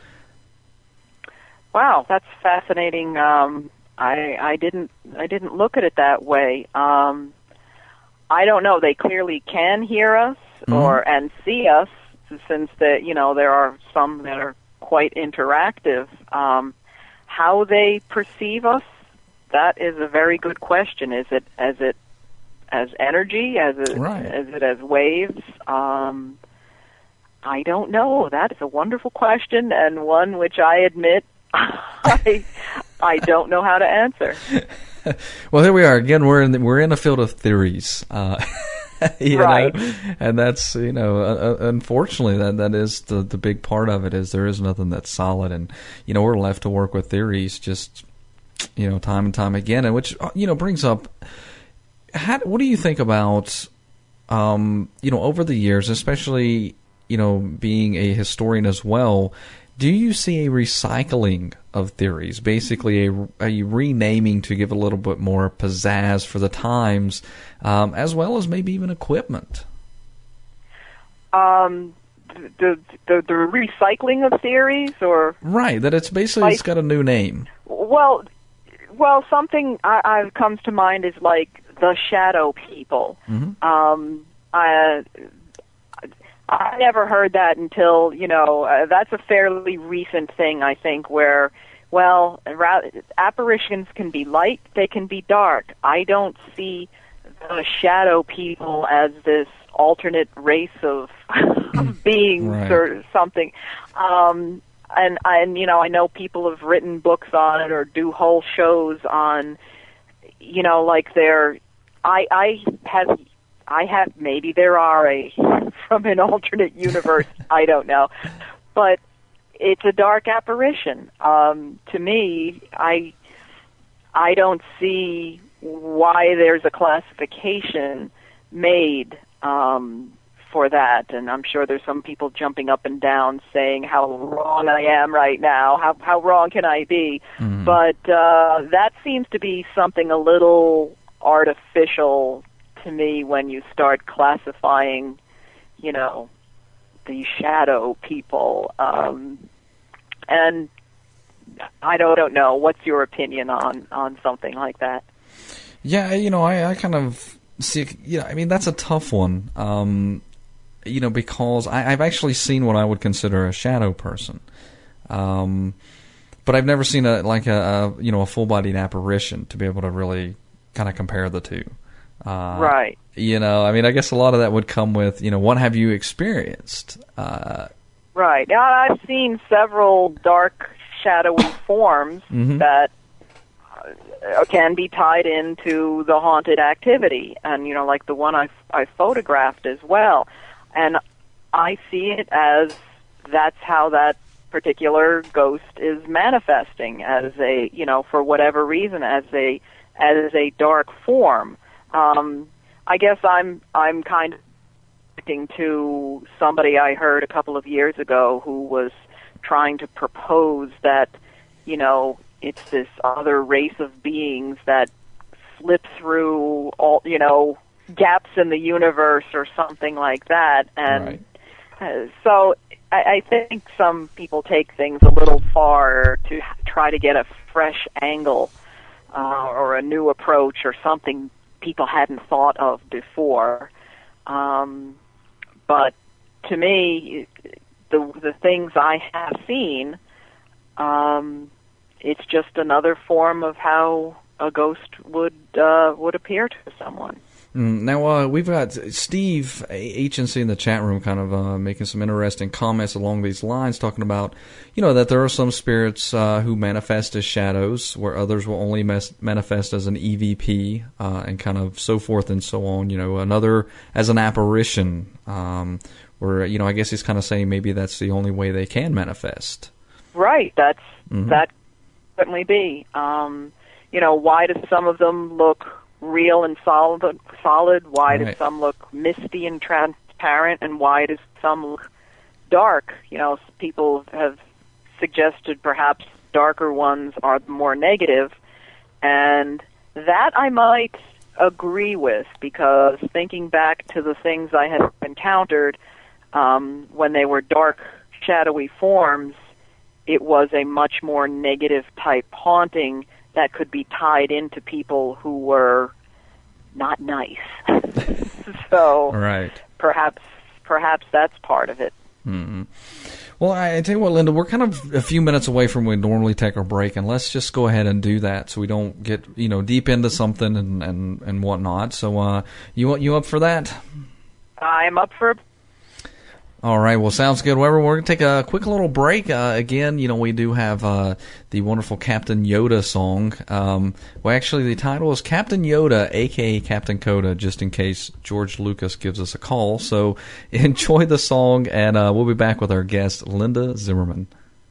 Wow, that's fascinating. Um I, I didn't I didn't look at it that way. Um, I don't know. They clearly can hear us mm-hmm. or and see us, since the you know there are some that are quite interactive. Um, how they perceive us, that is a very good question. Is it as it as energy? As it right. as it as waves? Um, I don't know. That is a wonderful question, and one which I admit I. I don't know how to answer. Well, here we are again. We're in the, we're in a field of theories, uh, you right? know? And that's you know, uh, unfortunately, that that is the the big part of it. Is there is nothing that's solid, and you know, we're left to work with theories, just you know, time and time again, and which you know brings up. How, what do you think about, um, you know, over the years, especially you know, being a historian as well? Do you see a recycling of theories, basically a, a renaming to give a little bit more pizzazz for the times, um, as well as maybe even equipment? Um, the, the the recycling of theories, or right, that it's basically like, it's got a new name. Well, well, something I, I comes to mind is like the shadow people. Mm-hmm. Um, I. I never heard that until, you know, uh, that's a fairly recent thing, I think, where, well, ra- apparitions can be light, they can be dark. I don't see the shadow people as this alternate race of, of beings right. or something. Um, and, and, you know, I know people have written books on it or do whole shows on, you know, like they're, I, I have... I have, maybe there are a, from an alternate universe, I don't know. But it's a dark apparition. Um, to me, I, I don't see why there's a classification made um, for that. And I'm sure there's some people jumping up and down saying how wrong I am right now. How, how wrong can I be? Mm. But uh, that seems to be something a little artificial to me when you start classifying, you know, the shadow people. Um, and I don't, don't know. What's your opinion on, on something like that? Yeah, you know, I, I kind of see, you know, I mean, that's a tough one, um, you know, because I, I've actually seen what I would consider a shadow person. Um, but I've never seen a, like a, a you know, a full-bodied apparition to be able to really kind of compare the two. Uh, right. You know, I mean, I guess a lot of that would come with, you know, what have you experienced? Uh, Right. Now, I've seen several dark, shadowy forms Mm-hmm. that uh, can be tied into the haunted activity, and you know, like the one I I photographed as well, and I see it as that's how that particular ghost is manifesting, as a, you know, for whatever reason, as a as a dark form. Um, I guess I'm I'm kind of to somebody I heard a couple of years ago who was trying to propose that, you know, it's this other race of beings that slip through all, you know, gaps in the universe or something like that. And Right. uh, so I, I think some people take things a little far to try to get a fresh angle uh, or a new approach or something people hadn't thought of before. Um, but to me, the the things I have seen, um, it's just another form of how a ghost would uh, would appear to someone. Mm, Now, uh, we've got Steve H N C in the chat room kind of uh, making some interesting comments along these lines, talking about, you know, that there are some spirits uh, who manifest as shadows, where others will only mes- manifest as an E V P, uh, and kind of so forth and so on. You know, another as an apparition, um, where, you know, I guess he's kind of saying maybe that's the only way they can manifest. Right, that's Mhm. that could certainly be. Um, you know, why do some of them look real and solid? Solid. Why do Right. some look misty and transparent? And why do some look dark? You know, people have suggested perhaps darker ones are more negative, and that I might agree with, because thinking back to the things I had encountered um, when they were dark, shadowy forms, it was a much more negative type haunting that could be tied into people who were not nice. So Right. perhaps perhaps that's part of it. Mm-hmm. Well, I, I tell you what, Linda, we're kind of a few minutes away from when we normally take our break, and let's just go ahead and do that so we don't get, you know, deep into something and, and, and whatnot. So, uh, you you up for that? I'm up for. All right, well, sounds good. Well, we're going to take a quick little break. Uh, again, you know, we do have uh, the wonderful Captain Yoda song. Um, well, actually, the title is Captain Yoda, a k a. Captain Coda, just in case George Lucas gives us a call. So enjoy the song, and uh, we'll be back with our guest, Linda Zimmerman.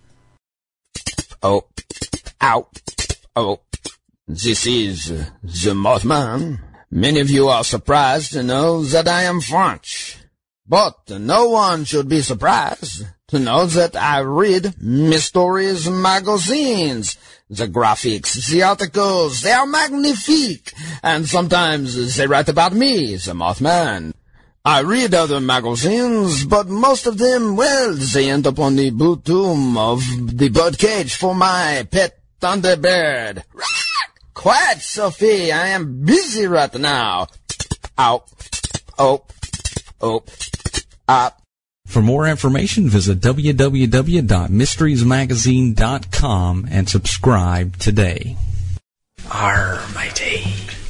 Oh, ow, oh, this is uh, the Mothman. Many of you are surprised to know that I am French. But no one should be surprised to know that I read Mysteries magazines. The graphics, the articles, they are magnifique. And sometimes they write about me, the Mothman. I read other magazines, but most of them, well, they end up on the bottom of the birdcage for my pet Thunderbird. Quiet, Sophie, I am busy right now. Ow, oh, oh. Uh, For more information, visit w w w dot mysteries magazine dot com and subscribe today. Arr, matey.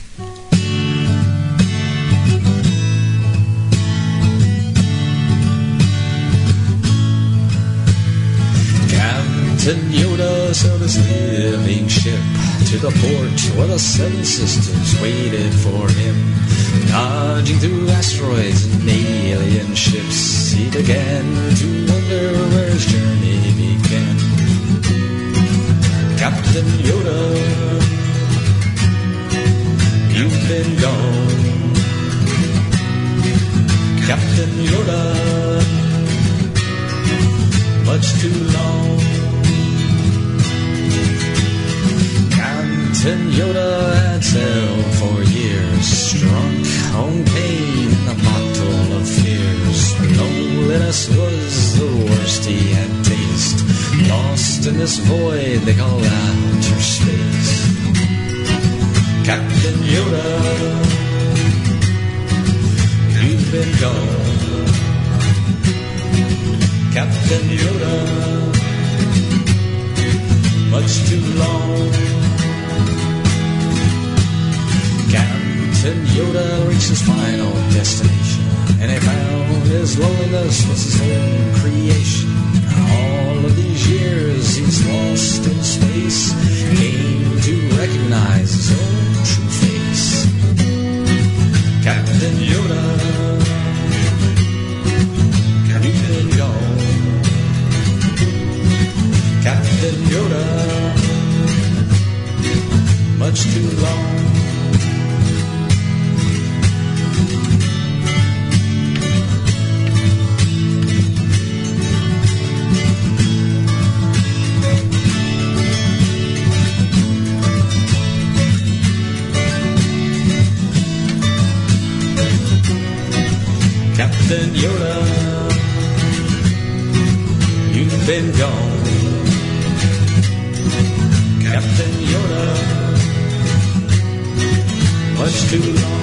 Captain Yoda sailed his living ship to the port where the Seven Sisters waited for him. Dodging through asteroids and alien ships, he began to wonder where his journey began. Captain Yoda, you've been gone. Captain Yoda, much too long. Captain Yoda had sailed for years, drunk on pain and a bottle of fears. Loneliness was the worst he had tasted. Lost in this void they call outer space. Captain Yoda, you've been gone. Captain Yoda, much too long. Captain Yoda reached his final destination, and he found his loneliness was his own creation. All of these years he's lost in space, came to recognize his own true face. Captain Yoda, you've been gone. Captain Yoda, much too long. Captain Yoda, you've been gone. Captain Yoda, much too long.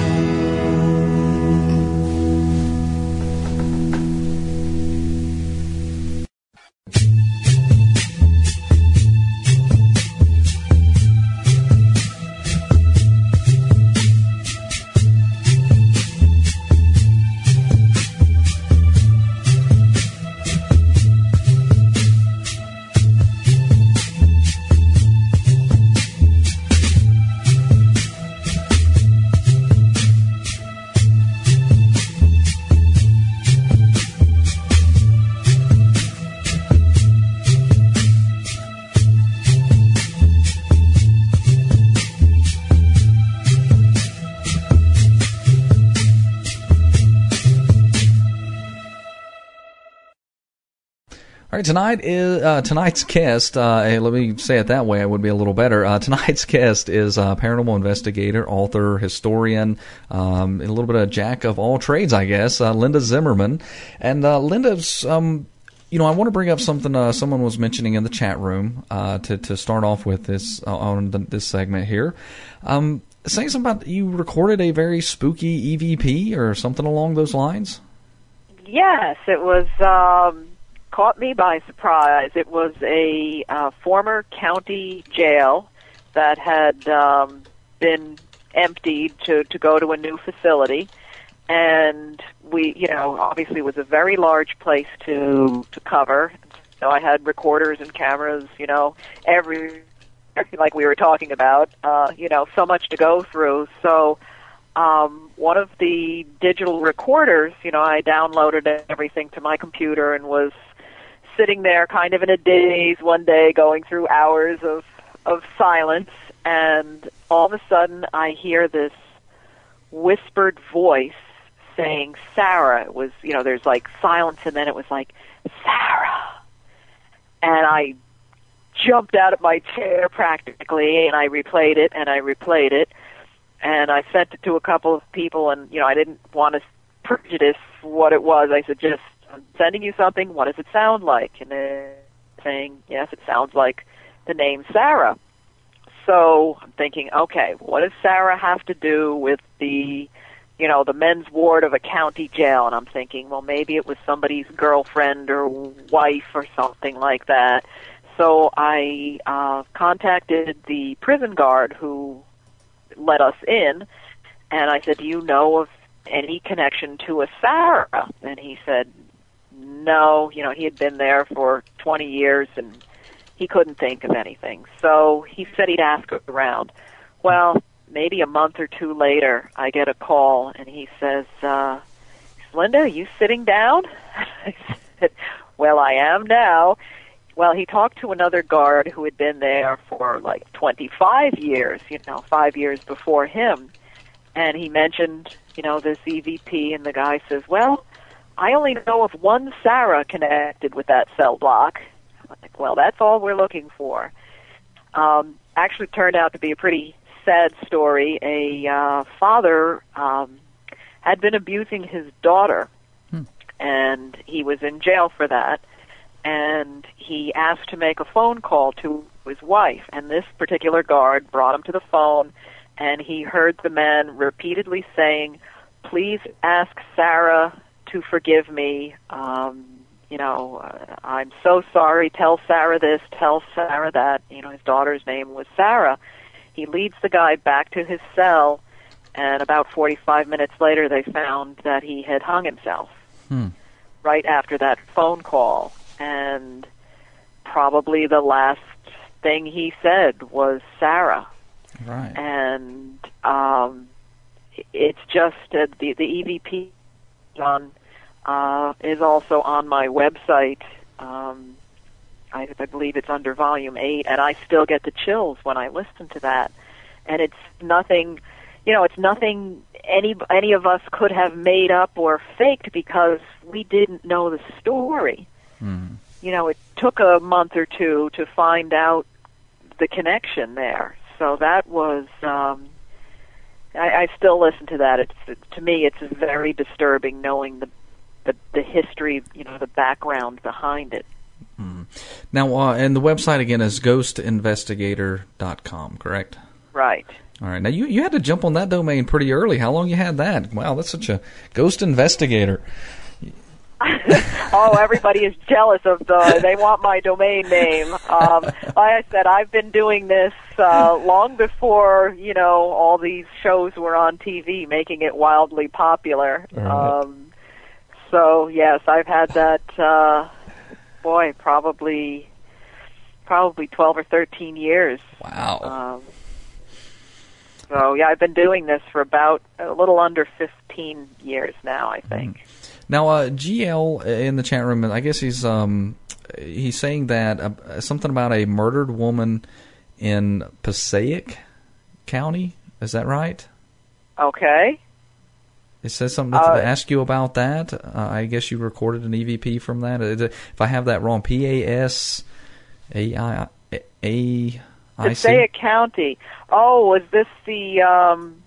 All right, tonight is uh, tonight's guest. Uh, hey, let me say it that way; it would be a little better. Uh, tonight's guest is a paranormal investigator, author, historian, um, and a little bit of jack of all trades, I guess. Uh, Linda Zimmerman, and uh, Linda's. Um, you know, I want to bring up something uh, someone was mentioning in the chat room uh, to to start off with this uh, on the, this segment here. Um, saying something about you recorded a very spooky E V P or something along those lines. Yes, it was. Um Caught me by surprise. It was a uh, former county jail that had um, been emptied to, to go to a new facility, and we, you know, obviously it was a very large place to to cover. So I had recorders and cameras, you know, every like we were talking about, uh, you know, so much to go through. So um, one of the digital recorders, you know, I downloaded everything to my computer and was sitting there kind of in a daze one day, going through hours of, of silence, and all of a sudden I hear this whispered voice saying, Sarah. It was, you know, there's like silence, and then it was like, Sarah. And I jumped out of my chair practically, and I replayed it, and I replayed it, and I sent it to a couple of people, and, you know, I didn't want to prejudice what it was. I said, just, I'm sending you something, what does it sound like? And they're saying, yes, it sounds like the name Sarah. So I'm thinking, okay, what does Sarah have to do with the, you know, the men's ward of a county jail? And I'm thinking, well, maybe it was somebody's girlfriend or wife or something like that. So I uh, contacted the prison guard who let us in, and I said, do you know of any connection to a Sarah? And he said, no, you know, he had been there for twenty years and he couldn't think of anything. So he said he'd ask around. Well, maybe a month or two later, I get a call and he says, uh, Linda, are you sitting down? I said, well, I am now. Well, he talked to another guard who had been there for like twenty-five years, you know, five years before him. And he mentioned, you know, this E V P, and the guy says, well, I only know of one Sarah connected with that cell block. I'm like, well, that's all we're looking for. Um, actually turned out to be a pretty sad story. A uh, father um, had been abusing his daughter, hmm. and he was in jail for that. And he asked to make a phone call to his wife, and this particular guard brought him to the phone, and he heard the man repeatedly saying, please ask Sarah to forgive me. Um, you know, uh, I'm so sorry. Tell Sarah this, tell Sarah that. You know, his daughter's name was Sarah. He leads the guy back to his cell, and about forty-five minutes later they found that he had hung himself Hmm. right after that phone call. And probably the last thing he said was Sarah. Right. And um, it's just uh, the, the E V P on, uh, is also on my website. Um, I, I believe it's under Volume eight, and I still get the chills when I listen to that. And it's nothing, you know, it's nothing any any of us could have made up or faked because we didn't know the story. Mm. You know, it took a month or two to find out the connection there. So that was, um, I, I still listen to that. It's, to me, it's very disturbing knowing the, the, the history, you know, the background behind it. Mm. Now, uh, and the website again is ghost investigator dot com, correct? Right. All right. Now, you, you had to jump on that domain pretty early. How long you had that? Wow, that's such a Ghost Investigator. Oh, everybody is jealous of the, they want my domain name. Um, like I said, I've been doing this uh, long before, you know, all these shows were on T V, making it wildly popular. All right. Um, so, yes, I've had that, uh, boy, probably probably twelve or thirteen years. Wow. Um, so, yeah, I've been doing this for about a little under fifteen years now, I think. Mm. Now, uh, G L in the chat room, I guess he's um, he's saying that uh, something about a murdered woman in Passaic County. Is that right? Okay. It says something to Uh, ask you about that. Uh, I guess you recorded an E V P from that. If I have that wrong, P A S A I A I C? Passaic County. Oh, was this the um,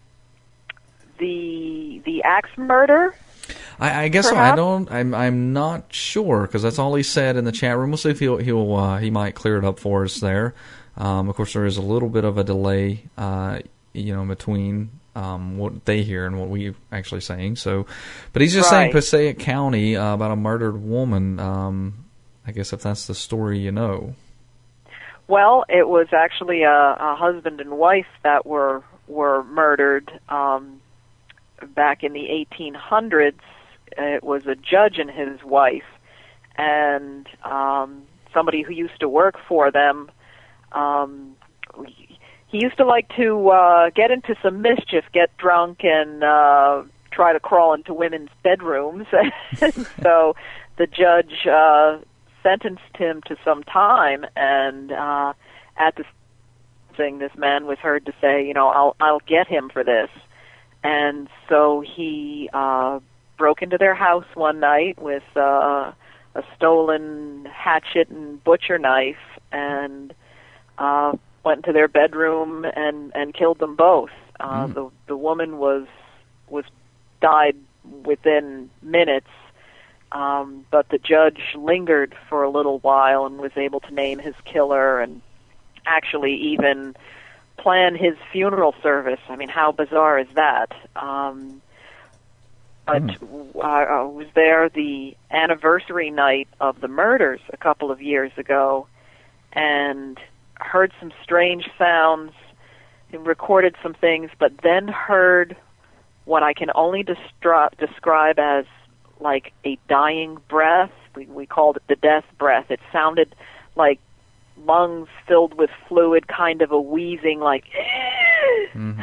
the the axe murder? I, I guess so. I Perhaps? don't. I'm. I'm not sure because that's all he said in the chat room. We'll see if he'll. He'll. Uh, he might clear it up for us there. Um, of course, there is a little bit of a delay. Uh, you know, between um, what they hear and what we actually saying. So, but he's just saying Right. Passaic County uh, about a murdered woman. Um, I guess if that's the story, you know. Well, it was actually a, a husband and wife that were were murdered um, back in the eighteen hundreds. It was a judge and his wife, and um, somebody who used to work for them. Um, he used to like to uh, get into some mischief, get drunk, and uh, try to crawl into women's bedrooms. So the judge uh, sentenced him to some time, and uh, at the thing, this man was heard to say, you know, I'll I'll get him for this. And so he uh, broke into their house one night with uh, a stolen hatchet and butcher knife, and uh, went into their bedroom and, and killed them both. Uh, Mm. The the woman was was died within minutes, um, but the judge lingered for a little while and was able to name his killer and actually even plan his funeral service. I mean, how bizarre is that? Um, but Mm. I, I was there the anniversary night of the murders a couple of years ago and heard some strange sounds and recorded some things, but then heard what I can only destru- describe as like a dying breath. We, we called it the death breath. It sounded like lungs filled with fluid, kind of a wheezing, like, Mm-hmm.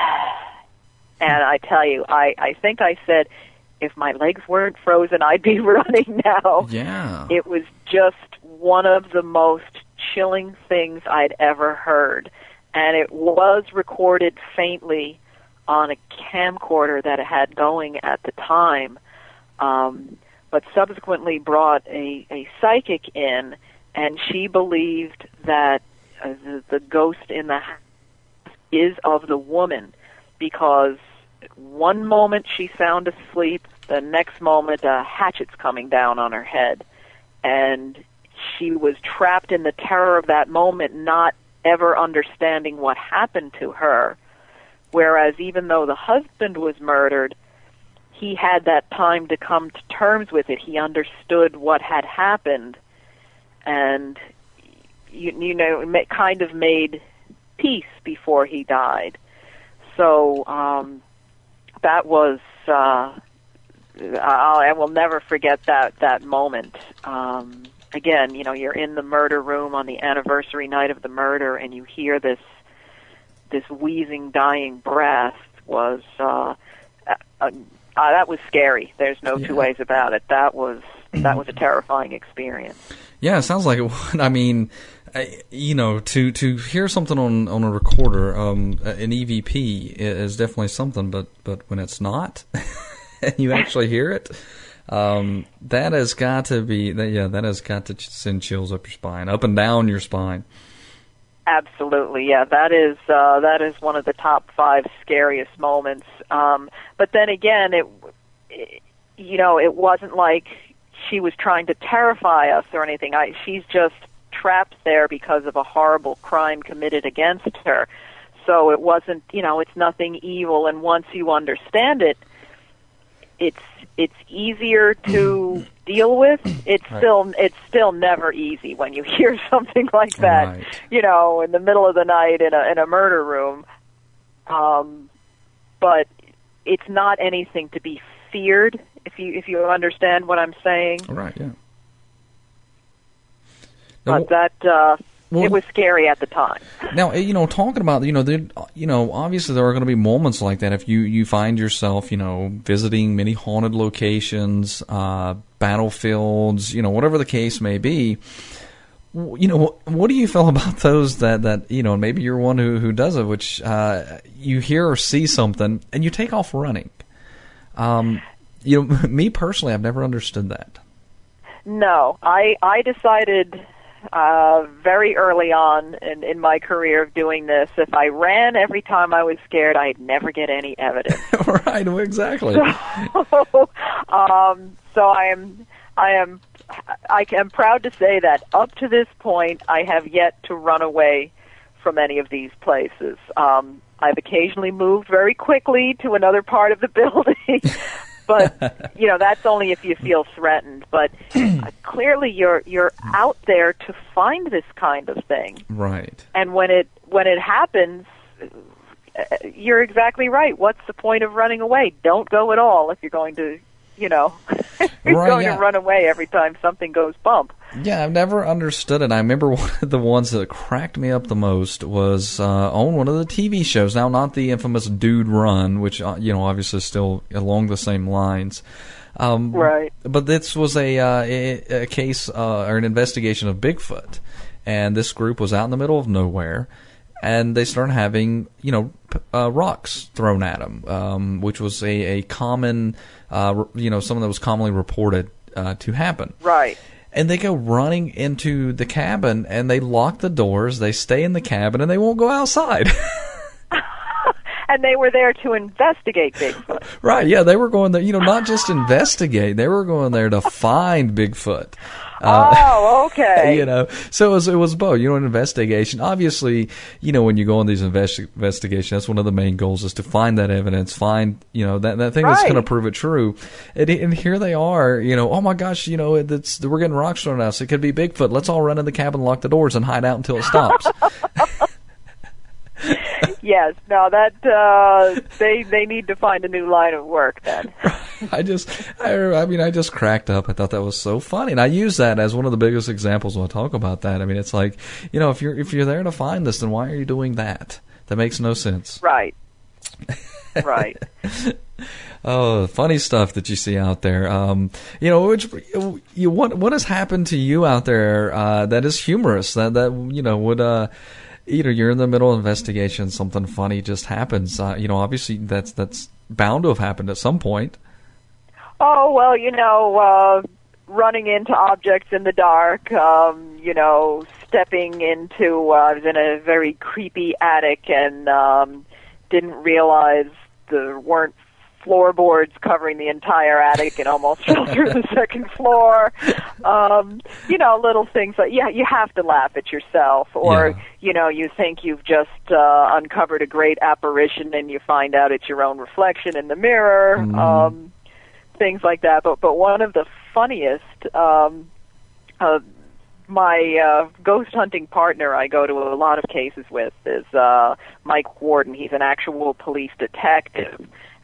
and I tell you, I, I think I said, if my legs weren't frozen, I'd be running now. Yeah. It was just one of the most chilling things I'd ever heard. And it was recorded faintly on a camcorder that it had going at the time, um, but subsequently brought a, a psychic in, and she believed that uh, the, the ghost in the house is of the woman, because one moment she's sound asleep, the next moment a hatchet's coming down on her head, and she was trapped in the terror of that moment, not ever understanding what happened to her. Whereas even though the husband was murdered, he had that time to come to terms with it. He understood what had happened, and you, you know, it ma- kind of made peace before he died. So um, that was, uh, I'll, I will never forget that, that moment. Um, again, you know, you're in the murder room on the anniversary night of the murder, and you hear this, this wheezing, dying breath was, uh, uh, uh, that was scary. There's no yeah. two ways about it. That was, that was a terrifying experience. Yeah, it sounds like it would. I mean, I, you know, to, to hear something on, on a recorder, um, an E V P is definitely something, but, but when it's not, and you actually hear it, um, that has got to be, that, yeah, that has got to send chills up your spine, up and down your spine. Absolutely, yeah. That is uh, that is one of the top five scariest moments. Um, but then again, it, it, you know, it wasn't like she was trying to terrify us or anything. I, she's just trapped there because of a horrible crime committed against her. So it wasn't, you know, it's nothing evil. And once you understand it, it's it's easier to deal with. It's right. still it's still never easy when you hear something like that, right. you know, in the middle of the night in a in a murder room. Um, but it's not anything to be feared. If you if you understand what I'm saying, right? Yeah. But that uh, well, it was scary at the time. Now, you know, talking about you know, the, you know, obviously there are going to be moments like that if you, you find yourself, you know, visiting many haunted locations, uh, battlefields, you know, whatever the case may be. You know, what do you feel about those that, that you know, maybe you're one who, who does it, which uh, you hear or see something and you take off running? Um, you know, me personally, I've never understood that. No, I I decided uh, very early on in, in my career of doing this, if I ran every time I was scared, I'd never get any evidence. Right, exactly. So, um, so I am I am I am proud to say that up to this point, I have yet to run away from any of these places. Um, I've occasionally moved very quickly to another part of the building, but you know that's only if you feel threatened. But uh, clearly, you're you're out there to find this kind of thing, right? And when it when it happens, uh, you're exactly right. What's the point of running away? Don't go at all if you're going to. You know, you're right, going yeah. to run away every time something goes bump. Yeah, I've never understood it. I remember one of the ones that cracked me up the most was uh, on one of the T V shows. Now, not the infamous Dude Run, which, uh, you know, obviously is still along the same lines. Um, right. But this was a, uh, a, a case uh, or an investigation of Bigfoot. And this group was out in the middle of nowhere. And they started having, you know, uh, rocks thrown at them, um, which was a, a common, uh, you know, something that was commonly reported uh, to happen. Right. And they go running into the cabin, and they lock the doors, they stay in the cabin, and they won't go outside. And they were there to investigate Bigfoot. Right, yeah, they were going there, you know, not just investigate, they were going there to find Bigfoot. Uh, oh, okay. You know, so it was, it was both, you know, an investigation. Obviously, you know, when you go on these investi- investigations, that's one of the main goals is to find that evidence, find, you know, that, that thing right. that's going to prove it true. And, and here they are, you know, oh my gosh, you know, it's, we're getting rocks thrown at us. It could be Bigfoot. Let's all run in the cabin, lock the doors, and hide out until it stops. Yes, no, that uh, they they need to find a new line of work then. I just, I, I mean, I just cracked up. I thought that was so funny, and I use that as one of the biggest examples when I talk about that. I mean, it's like, you know, if you're if you're there to find this, then why are you doing that? That makes no sense. Right. Right. Oh, funny stuff that you see out there. Um, you know, which you what what has happened to you out there uh, that is humorous? That that you know would. Uh, You know, you're in the middle of investigation, something funny just happens. Uh, you know, obviously that's that's bound to have happened at some point. Oh, well, you know, uh, running into objects in the dark, um, you know, stepping into, uh, I was in a very creepy attic and um, didn't realize there weren't floorboards covering the entire attic and almost fell through the second floor. Um, you know, little things like, yeah, you have to laugh at yourself. Or, yeah. you know, you think you've just uh, uncovered a great apparition and you find out it's your own reflection in the mirror. Mm. Um, things like that. But, but one of the funniest, um, uh, my uh, ghost hunting partner I go to a lot of cases with is uh, Mike Warden. He's an actual police detective.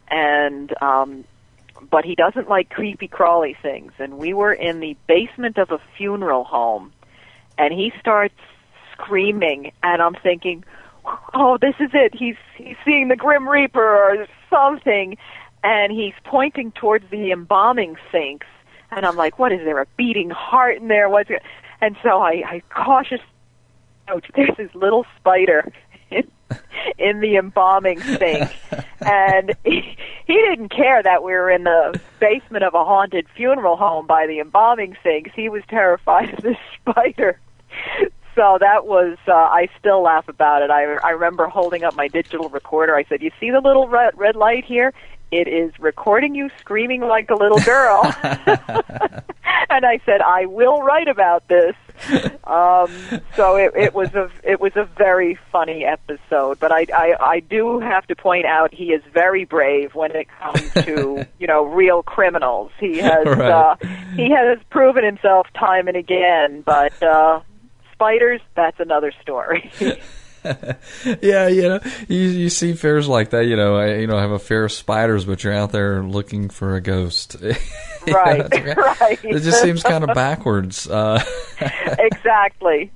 and um, but he doesn't like creepy crawly things. And we were in the basement of a funeral home, and he starts screaming, and I'm thinking, oh, this is it. He's he's seeing the Grim Reaper or something, and he's pointing towards the embalming sinks, and I'm like, what is there, a beating heart in there? What's it? And so I, I cautious, oh, there's this little spider in, in the embalming sink, and he, he didn't care that we were in the basement of a haunted funeral home by the embalming sinks. He was terrified of this spider. So that was, uh, I still laugh about it. I, I remember holding up my digital recorder. I said, you see the little red, red light here? It is recording you screaming like a little girl. And I said, I will write about this. Um, so it, it was a it was a very funny episode. But I, I, I do have to point out he is very brave when it comes to, you know, real criminals. He has Right. uh, he has proven himself time and again. But uh, spiders, that's another story. Yeah, you know, you you see fears like that. You know, I you know have a fear of spiders, but you're out there looking for a ghost. You know, Right, it's- right. It just seems kind of backwards. Uh, Exactly.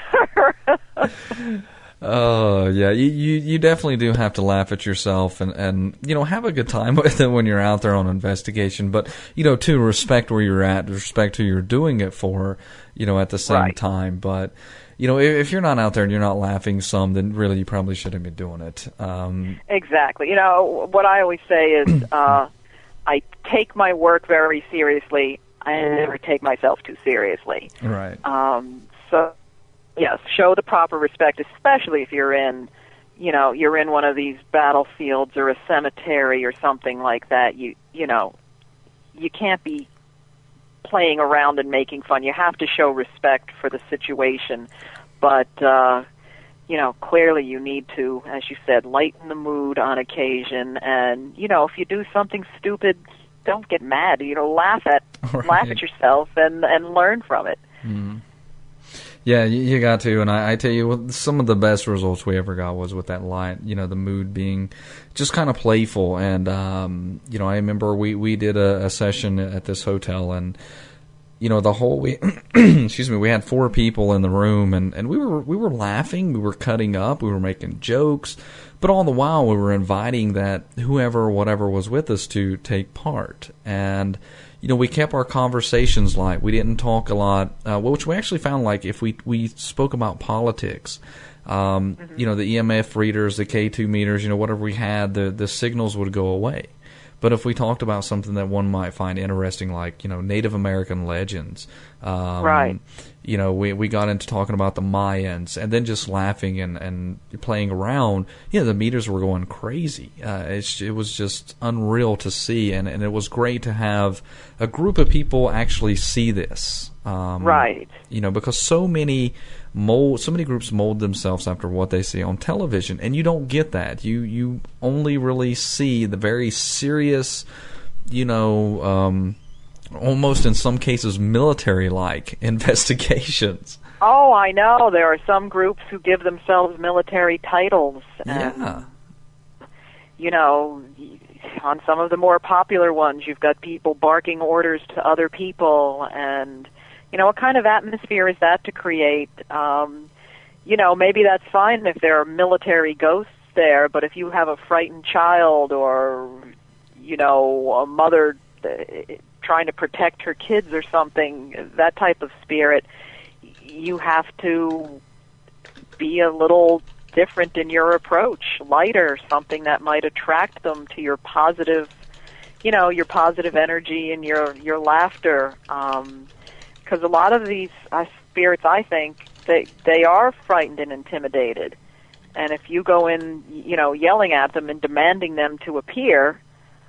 Oh yeah, you, you you definitely do have to laugh at yourself and and you know have a good time with it when you're out there on investigation. But you know, to respect where you're at, respect who you're doing it for. You know, at the same Right. time, but. You know, if, if you're not out there and you're not laughing some, then really you probably shouldn't be doing it. Um, Exactly. You know, what I always say is uh, I take my work very seriously. I never take myself too seriously. right. Um, so, yes, show the proper respect, especially if you're in, you know, you're in one of these battlefields or a cemetery or something like that. You, you know, you can't be playing around and making fun. You have to show respect for the situation. But, uh, you know, clearly you need to, as you said, lighten the mood on occasion. And, you know, if you do something stupid, don't get mad. You know, laugh at Right. laugh at yourself and, and learn from it. Mm. Yeah, you, you got to, and I, I tell you, what, some of the best results we ever got was with that light. You know, the mood being just kind of playful, and um, you know, I remember we we did a, a session at this hotel, and you know, the whole we, excuse me, we had four people in the room, and, and we were we were laughing, we were cutting up, we were making jokes, but all the while we were inviting that whoever or whatever was with us to take part, and. You know, we kept our conversations light. We didn't talk a lot, uh, which we actually found like if we we spoke about politics, um, mm-hmm. you know, the E M F readers, the K two meters, you know, whatever we had, the the signals would go away. But if we talked about something that one might find interesting, like, you know, Native American legends, um, right. you know, we we got into talking about the Mayans, and then just laughing and, and playing around, you know, the meters were going crazy. Uh, it's, it was just unreal to see, and, and it was great to have a group of people actually see this. Um, right. You know, because so many mold, so many groups mold themselves after what they see on television, and you don't get that. You you only really see the very serious, you know, um, almost in some cases military-like investigations. Oh, I know. There are some groups who give themselves military titles. And, yeah. You know, on some of the more popular ones, you've got people barking orders to other people, and you know, what kind of atmosphere is that to create? Um, you know, maybe that's fine if there are military ghosts there, but if you have a frightened child or, you know, a mother uh, trying to protect her kids or something, that type of spirit, you have to be a little different in your approach, lighter, something that might attract them to your positive, you know, your positive energy and your, your laughter. Um, Because a lot of these uh, spirits, I think, they they are frightened and intimidated. And if you go in, you know, yelling at them and demanding them to appear,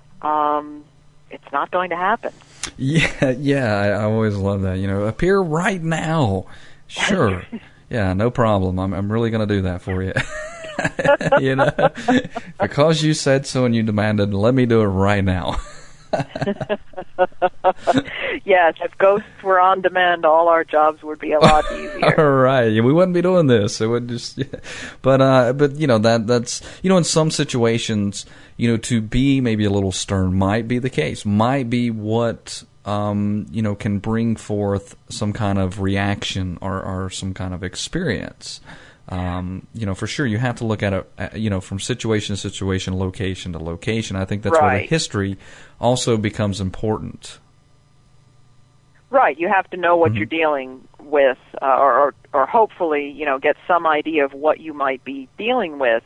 um, it's not going to happen. Yeah, yeah, I, I always love that. You know, appear right now. Sure. Yeah, no problem. I'm I'm really going to do that for you. You know, because you said so and you demanded, let me do it right now. Yes, if ghosts were on demand, all our jobs would be a lot easier. All right, yeah, we wouldn't be doing this. It would just, yeah. but uh, but you know that that's you know in some situations, you know, to be maybe a little stern might be the case, might be what um you know can bring forth some kind of reaction or or some kind of experience. Um, you know, for sure, you have to look at it, you know, from situation to situation, location to location. I think that's right. where the history also becomes important. Right. You have to know what Mm-hmm. you're dealing with, uh, or, or, or hopefully, you know, get some idea of what you might be dealing with.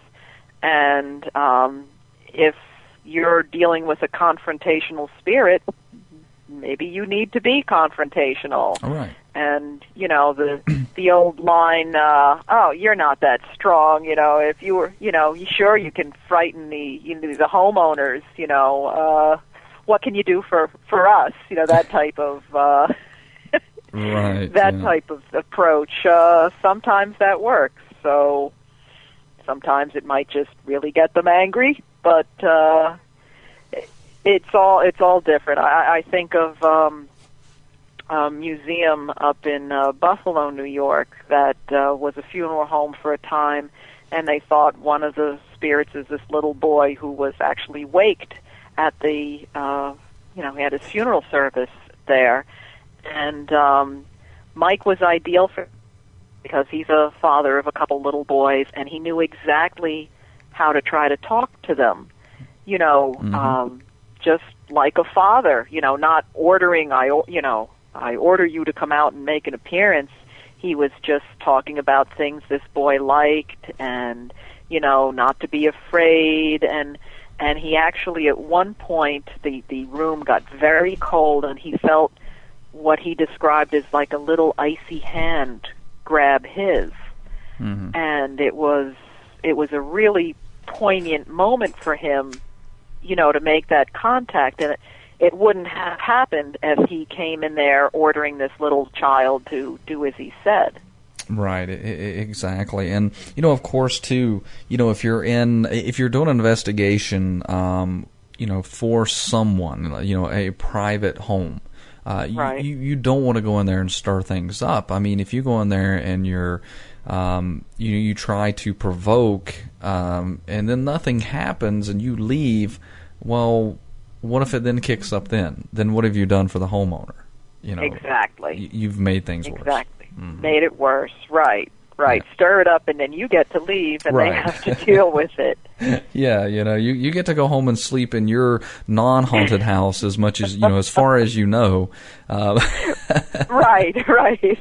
And um, if you're dealing with a confrontational spirit, maybe you need to be confrontational. All right. And, you know, the the old line, uh, oh, you're not that strong, you know, if you were, you know, sure you can frighten the, you know, the homeowners, you know, uh, what can you do for, for us, you know, that type of, uh, right, that yeah. type of approach. Uh, sometimes that works, so sometimes it might just really get them angry, but, uh, it's all, it's all different. I, I think of, um, a museum up in uh, Buffalo, New York, that uh, was a funeral home for a time, and they thought one of the spirits is this little boy who was actually waked at the, uh, you know, he had his funeral service there, and um, Mike was ideal for because he's a father of a couple little boys, and he knew exactly how to try to talk to them, you know, Mm-hmm. um, just like a father, you know, not ordering, I, you know, I order you to come out and make an appearance. He was just talking about things this boy liked and, you know, not to be afraid. And and he actually, at one point, the, the room got very cold, and he felt what he described as like a little icy hand grab his. Mm-hmm. And it was it was a really poignant moment for him, you know, to make that contact. And it, It wouldn't have happened if he came in there ordering this little child to do as he said. Right, I- I- exactly. And, you know, of course, too, you know, if you're in, if you're doing an investigation, um, you know, for someone, you know, a private home, uh, right. you, you don't want to go in there and stir things up. I mean, if you go in there and you're, um, you, you try to provoke, um, and then nothing happens and you leave, well, what if it then kicks up then? Then what have you done for the homeowner? You know, exactly. Y- you've made things exactly. worse. Exactly. Mm-hmm. Made it worse. Right. Right. Yeah. Stir it up, and then you get to leave, and right. they have to deal with it. Yeah, you know, you, you get to go home and sleep in your non-haunted house as much as, you know, as far as you know. Uh, right, right.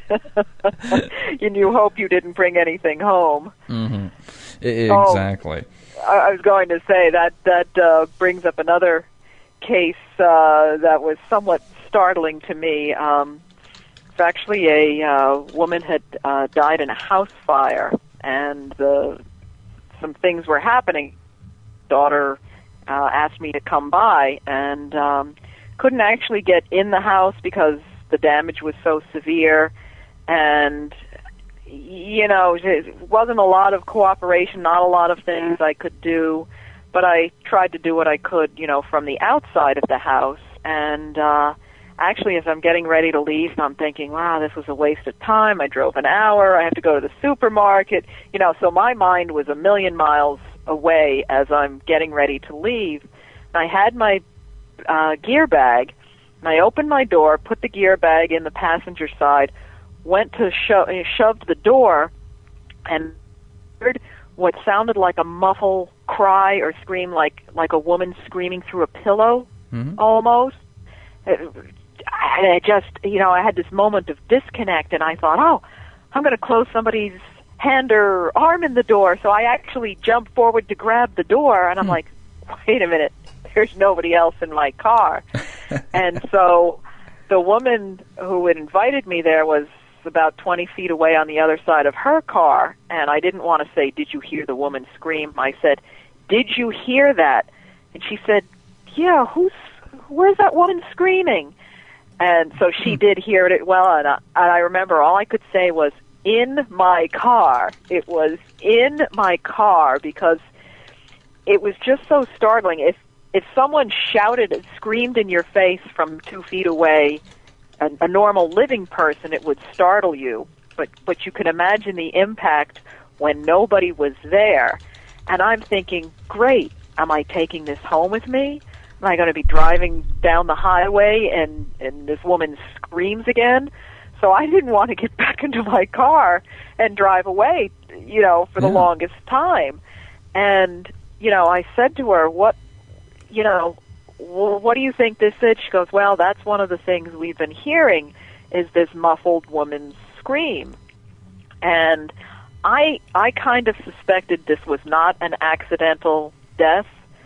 And you hope you didn't bring anything home. Mm-hmm. I- exactly. Oh, I was going to say that that uh, brings up another case uh, that was somewhat startling to me. Um, it's actually a uh, woman had uh, died in a house fire, and uh, some things were happening. Daughter uh, asked me to come by, and um, couldn't actually get in the house because the damage was so severe, and you know, it wasn't a lot of cooperation, not a lot of things I could do. But I tried to do what I could, you know, from the outside of the house. And uh, actually, as I'm getting ready to leave, I'm thinking, wow, this was a waste of time. I drove an hour. I have to go to the supermarket. You know, so my mind was a million miles away as I'm getting ready to leave. And I had my uh, gear bag, and I opened my door, put the gear bag in the passenger side, went to sho- shoved the door, and heard what sounded like a muffled cry or scream, like like a woman screaming through a pillow, mm-hmm. almost. It, I just, you know, I had this moment of disconnect, and I thought, oh, I'm going to close somebody's hand or arm in the door. So I actually jumped forward to grab the door, and I'm mm. like, wait a minute, there's nobody else in my car. And so the woman who had invited me there was about twenty feet away on the other side of her car, and I didn't want to say, did you hear the woman scream? I said, did you hear that? And she said, yeah, who's, where's that woman screaming? And so she did hear it well, and I, and I remember all I could say was, in my car. It was in my car, because it was just so startling. If if someone shouted and screamed in your face from two feet away, a, a normal living person, it would startle you. But but you can imagine the impact when nobody was there. And I'm thinking, great, am I taking this home with me? Am I going to be driving down the highway and, and this woman screams again? So I didn't want to get back into my car and drive away, you know, for the Yeah. longest time. And, you know, I said to her, what, you know, well, what do you think this is? She goes, well, that's one of the things we've been hearing is this muffled woman's scream. And I I kind of suspected this was not an accidental death,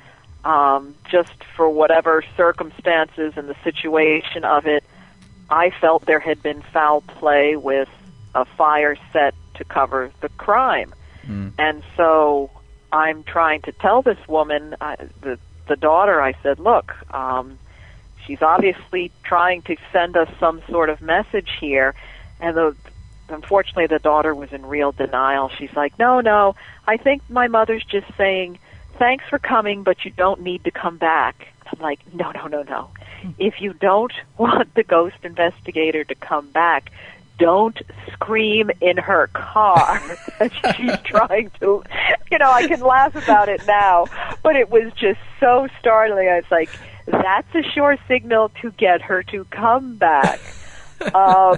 um, just for whatever circumstances and the situation of it. I felt there had been foul play with a fire set to cover the crime. Mm. And so I'm trying to tell this woman, uh, the, the daughter, I said, look, um, she's obviously trying to send us some sort of message here. And the, unfortunately, the daughter was in real denial. She's like, no, no, I think my mother's just saying, thanks for coming, but you don't need to come back. I'm like, no, no, no, no. If you don't want the ghost investigator to come back, don't scream in her car that she's trying to, you know, I can laugh about it now, but it was just so startling. I was like, that's a sure signal to get her to come back. Um,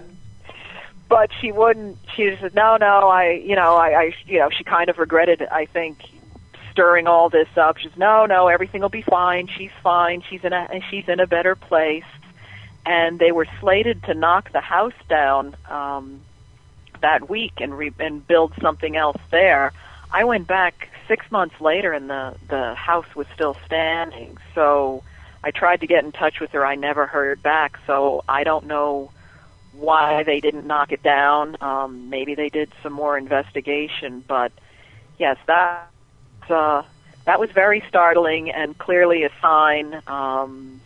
but she wouldn't, she just said, no, no, I, you know, I, I, you know, she kind of regretted, I think, stirring all this up. She's, no, no, everything will be fine. She's fine. She's in a, she's in a better place. And they were slated to knock the house down um, that week and re- and build something else there. I went back six months later, and the the house was still standing. So I tried to get in touch with her. I never heard back. So I don't know why they didn't knock it down. Um, maybe they did some more investigation. But yes, that uh, that was very startling and clearly a sign. Um,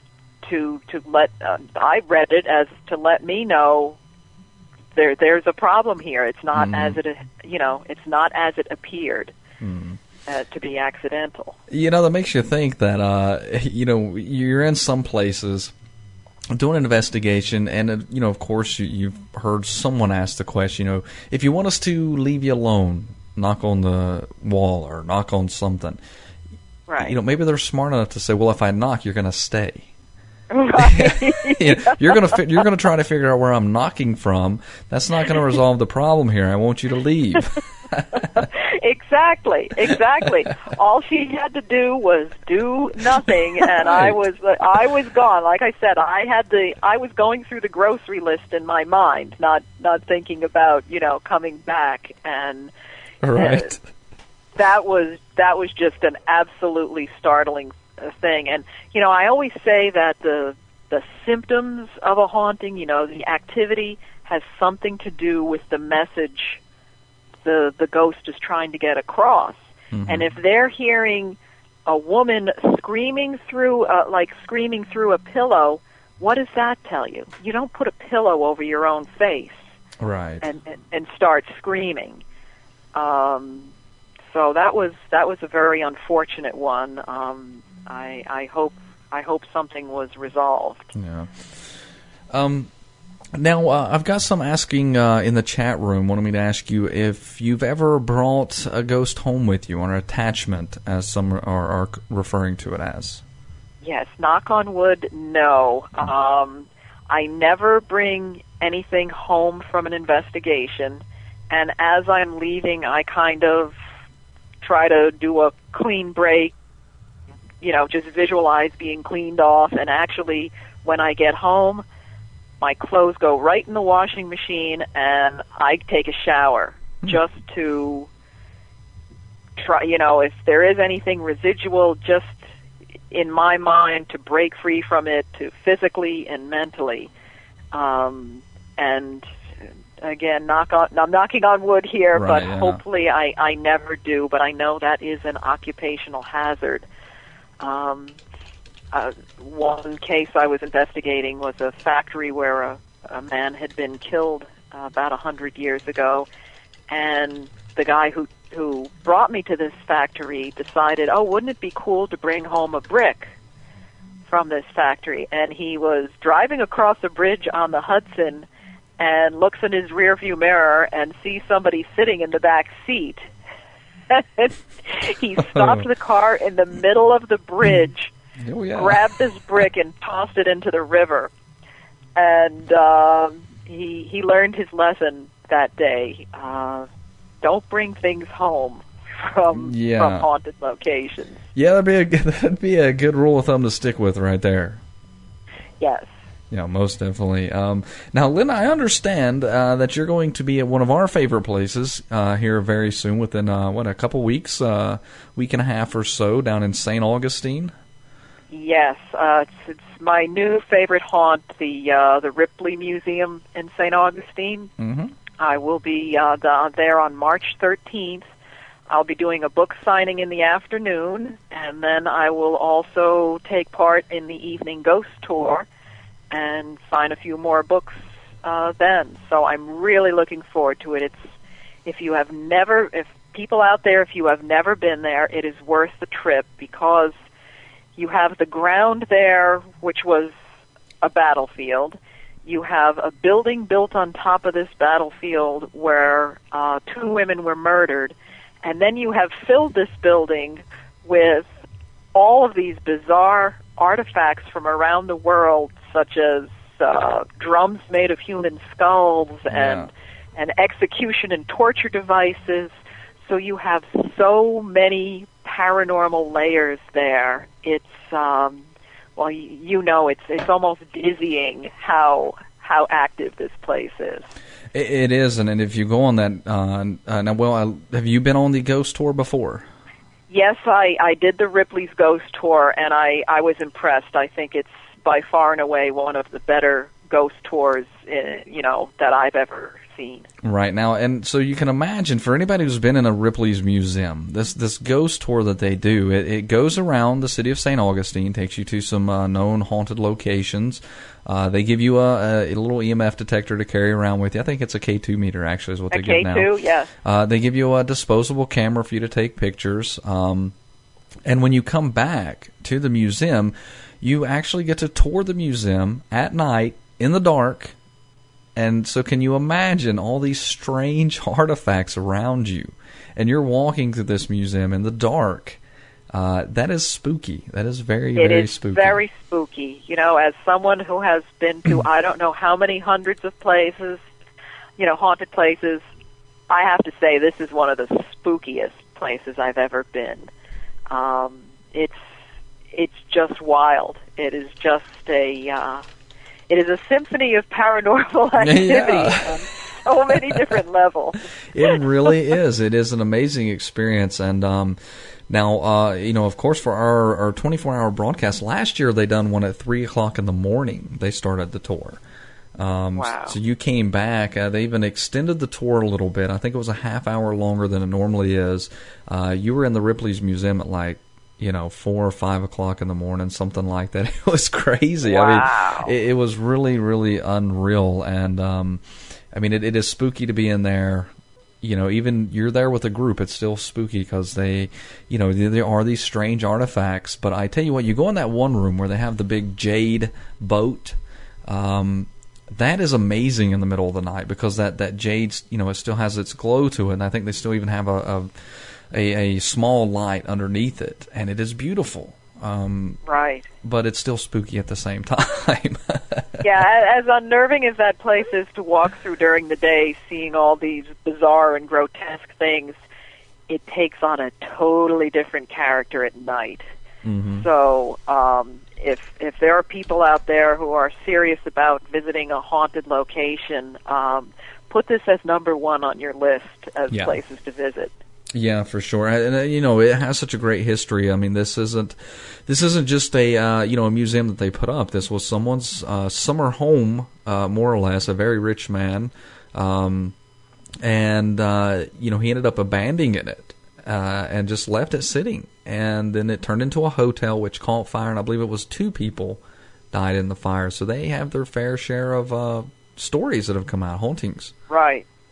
to to let uh, I read it as to let me know there there's a problem here. It's not Mm. as it you know it's not as it appeared Mm. uh, to be accidental. You know, that makes you think that, uh, you know, you're in some places doing an investigation, and, uh, you know, of course, you, you've heard someone ask the question, you know, if you want us to leave you alone, knock on the wall or knock on something. Right. You know, maybe they're smart enough to say, well, if I knock, you're going to stay. Right. You know, you're going to you're going to try to figure out where I'm knocking from. That's not going to resolve the problem here. I want you to leave. Exactly, exactly. All she had to do was do nothing, and I Right. was I was gone. Like I said, I had the I was going through the grocery list in my mind, not not thinking about you know coming back, and Right. uh, that was that was just an absolutely startling uh, thing. And you know, I always say that the the symptoms of a haunting, you know, the activity has something to do with the message the the ghost is trying to get across. Mm-hmm. And if they're hearing a woman screaming through, uh, like screaming through a pillow, what does that tell you? You don't put a pillow over your own face Right. and and, and start screaming. Um, so that was that was a very unfortunate one. Um, I I hope I hope something was resolved. Yeah. Um. Now, uh, I've got some asking uh, in the chat room, wanting me to ask you if you've ever brought a ghost home with you, or an attachment, as some are, are referring to it as. Yes, knock on wood, no. Um, I never bring anything home from an investigation, and as I'm leaving, I kind of try to do a clean break, you know, just visualize being cleaned off, and actually, when I get home, my clothes go right in the washing machine, and I take a shower just to try, you know, if there is anything residual, just in my mind to break free from it, to physically and mentally. Um, and again, knock on, I'm knocking on wood here, Right, but yeah. hopefully I, I never do, but I know that is an occupational hazard. Um, Uh, one case I was investigating was a factory where a, a man had been killed uh, about a hundred years ago, and the guy who who brought me to this factory decided, oh, wouldn't it be cool to bring home a brick from this factory? And he was driving across a bridge on the Hudson and looks in his rearview mirror and sees somebody sitting in the back seat. He stopped the car in the middle of the bridge, oh, yeah. grabbed this brick and tossed it into the river. And um, he he learned his lesson that day. Uh, don't bring things home from yeah. from haunted locations. Yeah, that'd be a good, that'd be a good rule of thumb to stick with right there. Yes. Yeah, most definitely. Um, now, Lynn, I understand uh, that you're going to be at one of our favorite places uh, here very soon, within uh, what a couple weeks, uh, week and a half or so, down in Saint Augustine. Yes, uh, it's, it's my new favorite haunt, the uh, the Ripley Museum in Saint Augustine. Mm-hmm. I will be uh, the, there on March thirteenth. I'll be doing a book signing in the afternoon, and then I will also take part in the evening ghost tour and sign a few more books uh, then. So I'm really looking forward to it. It's if you have never, if people out there, if you have never been there, it is worth the trip, because you have the ground there, which was a battlefield. You have a building built on top of this battlefield where uh, two women were murdered, and then you have filled this building with all of these bizarre artifacts from around the world, such as uh, drums made of human skulls and Yeah. and execution and torture devices. So you have so many paranormal layers there. It's um, well, you, you know, it's it's almost dizzying how how active this place is. It, it is, and, and if you go on that, uh, uh, now, well, I, have you been on the ghost tour before? Yes, I, I did the Ripley's Ghost Tour, and I, I was impressed. I think it's by far and away one of the better ghost tours, uh, you know, that I've ever seen. Right now, and so you can imagine, for anybody who's been in a Ripley's Museum, this this ghost tour that they do, it, it goes around the city of Saint Augustine, takes you to some uh, known haunted locations. Uh, they give you a, a little E M F detector to carry around with you. I think it's a K two meter, actually, is what A they K two, give now. yes. Uh, they give you a disposable camera for you to take pictures. Um, and when you come back to the museum, you actually get to tour the museum at night in the dark. And so can you imagine all these strange artifacts around you? And you're walking through this museum in the dark. Uh, that is spooky. That is very, It very is spooky. very spooky. You know, as someone who has been to I don't know how many hundreds of places, you know, haunted places, I have to say this is one of the spookiest places I've ever been. Um, it's it's just wild. It is just a uh, it is a symphony of paranormal activity Yeah. on so many different levels. It really is. It is an amazing experience. And um, now, uh, you know, of course, for our, our twenty-four hour broadcast, last year they done one at three o'clock in the morning. They started the tour. Um, Wow. So you came back. Uh, they even extended the tour a little bit. I think it was a half hour longer than it normally is. Uh, you were in the Ripley's Museum at like, you know, four or five o'clock in the morning, something like that. It was crazy. Wow. I mean, it, it was really, really unreal. And, um, I mean, it, it is spooky to be in there. You know, even you're there with a group, it's still spooky because they, you know, there are these strange artifacts. But I tell you what, you go in that one room where they have the big jade boat. Um, that is amazing in the middle of the night because that, that jade, you know, it still has its glow to it. And I think they still even have a, a A, a small light underneath it, and it is beautiful. Um, Right. But it's still spooky at the same time. Yeah, as unnerving as that place is to walk through during the day, seeing all these bizarre and grotesque things, it takes on a totally different character at night. Mm-hmm. So, um, if if there are people out there who are serious about visiting a haunted location, um, put this as number one on your list as Yeah. places to visit. Yeah, for sure. And uh, you know, it has such a great history. I mean, this isn't this isn't just a uh, you know a museum that they put up. This was someone's uh, summer home, uh, more or less, a very rich man, um, and uh, you know he ended up abandoning it uh, and just left it sitting. And then it turned into a hotel, which caught fire, and I believe it was two people died in the fire. So they have their fair share of uh, stories that have come out, hauntings. Right,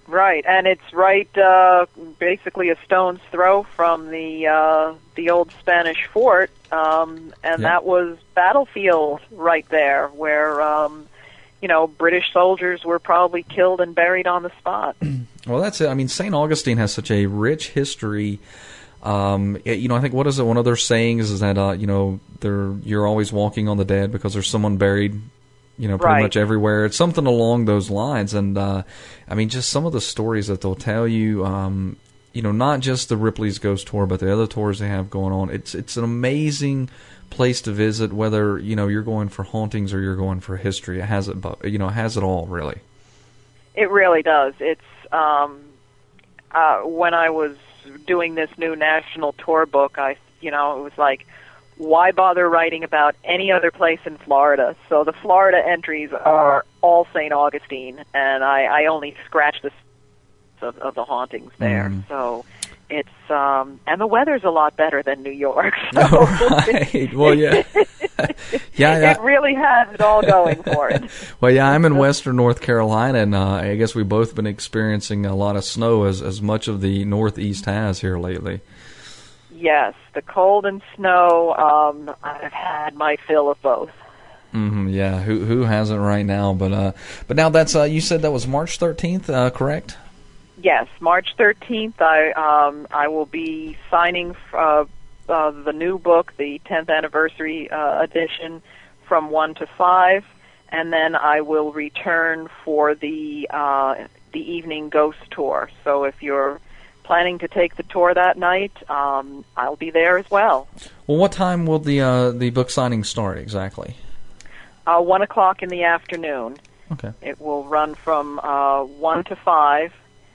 Right, and it's right, uh, basically a stone's throw from the uh, the old Spanish fort, um, and Yeah. that was battlefield right there, where um, you know British soldiers were probably killed and buried on the spot. Well, that's it. I mean, Saint Augustine has such a rich history. Um, it- you know, I think what is it? One of their sayings is that uh, you know, they're you're always walking on the dead because there's someone buried. You know, pretty Right. much everywhere. It's something along those lines. And, uh, I mean, just some of the stories that they'll tell you, um, you know, not just the Ripley's Ghost Tour, but the other tours they have going on. It's it's an amazing place to visit, whether, you know, you're going for hauntings or you're going for history. It has it, bu- you know, it has it all, really. It really does. It's um, uh, when I was doing this new national tour book, I, you know, it was like, why bother writing about any other place in Florida? So the Florida entries are all Saint Augustine, and I, I only scratched the surface of, of the hauntings there. Mm. So it's um, and the weather's a lot better than New York. So Oh, right. Well, yeah. yeah, yeah. it really has it all going for it. Well, yeah, I'm in western North Carolina, and uh, I guess we've both been experiencing a lot of snow, as, as much of the Northeast has here lately. Yes, the cold and snow. Um, I've had my fill of both. Mm-hmm, yeah, who who hasn't right now? But uh, but now that's uh, you said that was March thirteenth, uh, correct? Yes, March thirteenth. I um, I will be signing uh, uh, the new book, the tenth anniversary uh, edition, from one to five, and then I will return for the uh, the evening ghost tour. So if you're planning to take the tour that night, um, I'll be there as well. Well, what time will the uh, the book signing start exactly? Uh, one o'clock in the afternoon. Okay. It will run from uh, one to five,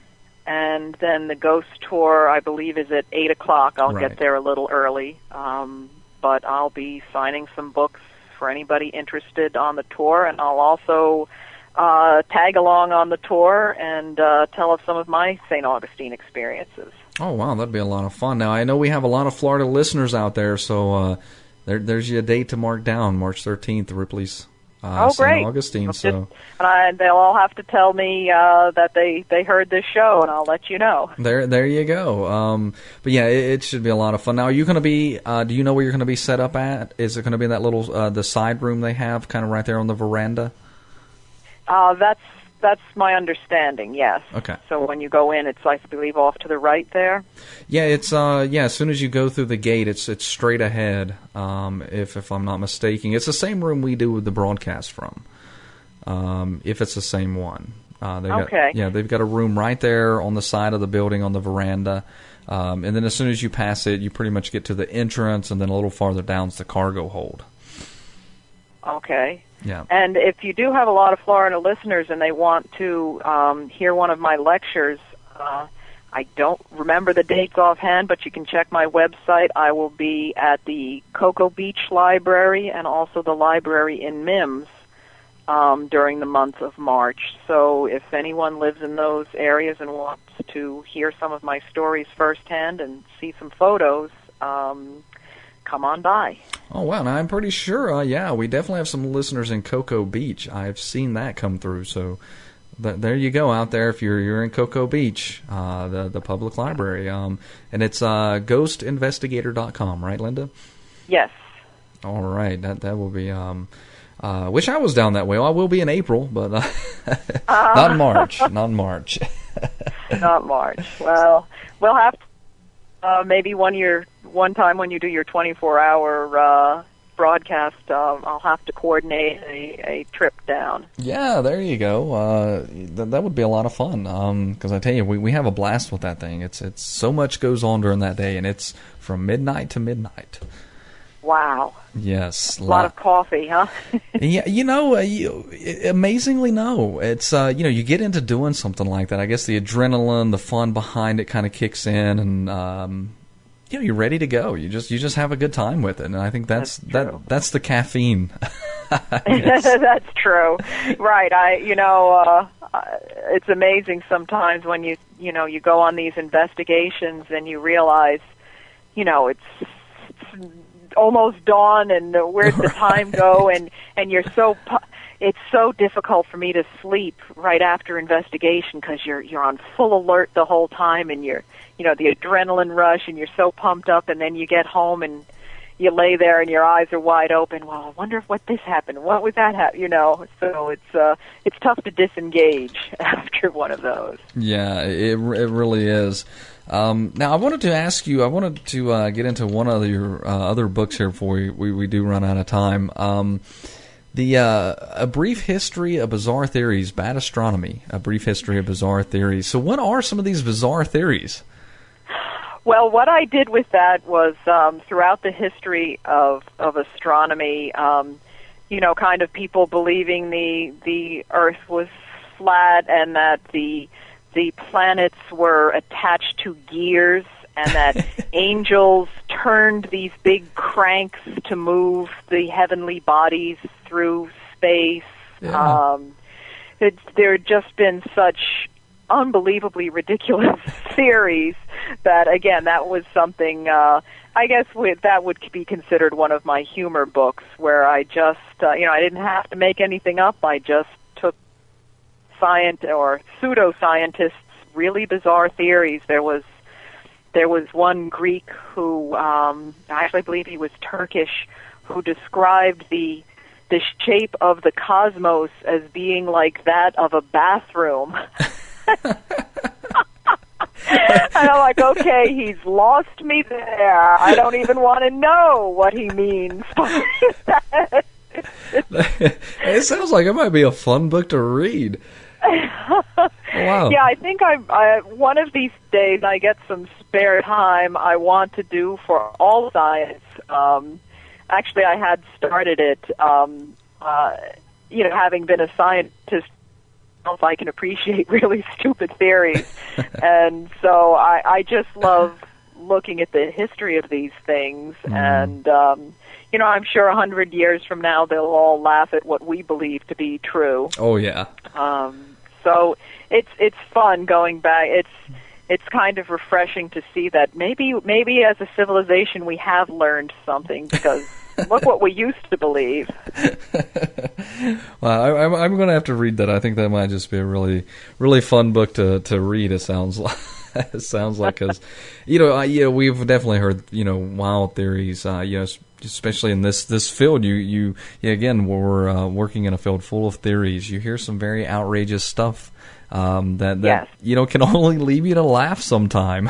and then the ghost tour, I believe, is at eight o'clock. I'll Right. get there a little early, um, but I'll be signing some books for anybody interested on the tour, and I'll also uh, tag along on the tour and uh, tell of some of my Saint Augustine experiences. Oh wow, that'd be a lot of fun. Now I know we have a lot of Florida listeners out there, so uh, there, there's your date to mark down, March thirteenth, Ripley's uh, Oh, Saint great. Augustine. Well, So just- and I, they'll all have to tell me uh, that they, they heard this show, and I'll let you know. there there you go. Um, but yeah, it, it should be a lot of fun. Now, are you going to be? Uh, do you know where you're going to be set up at? Is it going to be in that little uh, the side room they have, kind of right there on the veranda? Uh, that's that's my understanding. Yes. Okay. So when you go in, it's I believe off to the right there. Yeah, it's uh yeah. As soon as you go through the gate, it's it's straight ahead. Um, if if I'm not mistaken, it's the same room we do with the broadcast from. Um, if it's the same one. Uh, they've Okay. Got, yeah, they've got a room right there on the side of the building on the veranda. Um, and then as soon as you pass it, you pretty much get to the entrance, and then a little farther down's the cargo hold. Okay. Yeah. And if you do have a lot of Florida listeners and they want to um, hear one of my lectures, uh, I don't remember the dates offhand, but you can check my website. I will be at the Cocoa Beach Library and also the library in Mims um, during the month of March. So if anyone lives in those areas and wants to hear some of my stories firsthand and see some photos, um, come on by. Oh, wow. Now, I'm pretty sure, uh, yeah, we definitely have some listeners in Cocoa Beach. I've seen that come through. So th- there you go out there if you're you're in Cocoa Beach, uh, the, the public library. Um, and it's uh, ghost investigator dot com, right, Linda? Yes. All right. That that will be... Um, uh, wish I was down that way. Well, I will be in April, but uh, not in March. Not in March. Not March. Well, we'll have to, uh, maybe one year, one time when you do your twenty-four hour uh, broadcast, um, I'll have to coordinate a, a trip down. Yeah, there you go. Uh, th- that would be a lot of fun. Because I tell you, we, we have a blast with that thing. It's it's so much goes on during that day, and it's from midnight to midnight. Wow. Yes, A lot of coffee, huh? yeah, you know, uh, you, amazingly no. It's uh, you know, you get into doing something like that. I guess the adrenaline, the fun behind it, kind of kicks in, and um, you know, you're ready to go. You just you just have a good time with it, and I think that's, That's that true. that's the caffeine. That's true. Right. I, you know, uh, it's amazing sometimes when you, you know, you go on these investigations and you realize, you know, it's, it's almost dawn and where'd the time go, and and you're so pu- it's so difficult for me to sleep right after investigation because you're you're on full alert the whole time, and you're you know the adrenaline rush, and you're so pumped up, and then you get home and you lay there and your eyes are wide open. Well, I wonder if what this happened. What was that happen? You know, so it's uh, it's tough to disengage after one of those. Yeah, it it really is. Um, now, I wanted to ask you. I wanted to uh, get into one of your uh, other books here before we, we we do run out of time. Um, the uh, A Brief History of Bizarre Theories, Bad Astronomy. A Brief History of Bizarre Theories. So, what are some of these bizarre theories? Well, what I did with that was um, throughout the history of, of astronomy, um, you know, kind of people believing the the Earth was flat and that the the planets were attached to gears and that angels turned these big cranks to move the heavenly bodies through space. Yeah. Um, it, there had just been such unbelievably ridiculous theories that, again, that was something, uh, I guess with, that would be considered one of my humor books, where I just, uh, you know, I didn't have to make anything up. I just took science or pseudoscientists' really bizarre theories. There was there was one Greek who, um, I actually believe he was Turkish, who described the the shape of the cosmos as being like that of a bathroom. And I'm like, okay, he's lost me there. I don't even want to know what he means by that. It sounds like it might be a fun book to read. Wow. Yeah, I think I, I one of these days I get some spare time. I want to do for all science. Um, actually, I had started it. Um, uh, you know, having been a scientist, I can appreciate really stupid theories, and so I, I just love looking at the history of these things. Mm. And um, you know, I'm sure a hundred years from now they'll all laugh at what we believe to be true. Oh yeah. Um, so it's it's fun going back. It's it's kind of refreshing to see that maybe maybe as a civilization we have learned something, because look what we used to believe. Well, I, I'm, I'm going to have to read that. I think that might just be a really really fun book to, to read. It sounds like. It sounds like, because you know, I, yeah, we've definitely heard, you know, wild theories. Uh, you know, especially in this this field. You you yeah, again, we're uh, working in a field full of theories. You hear some very outrageous stuff um, that that yes. you know can only leave you to laugh sometime.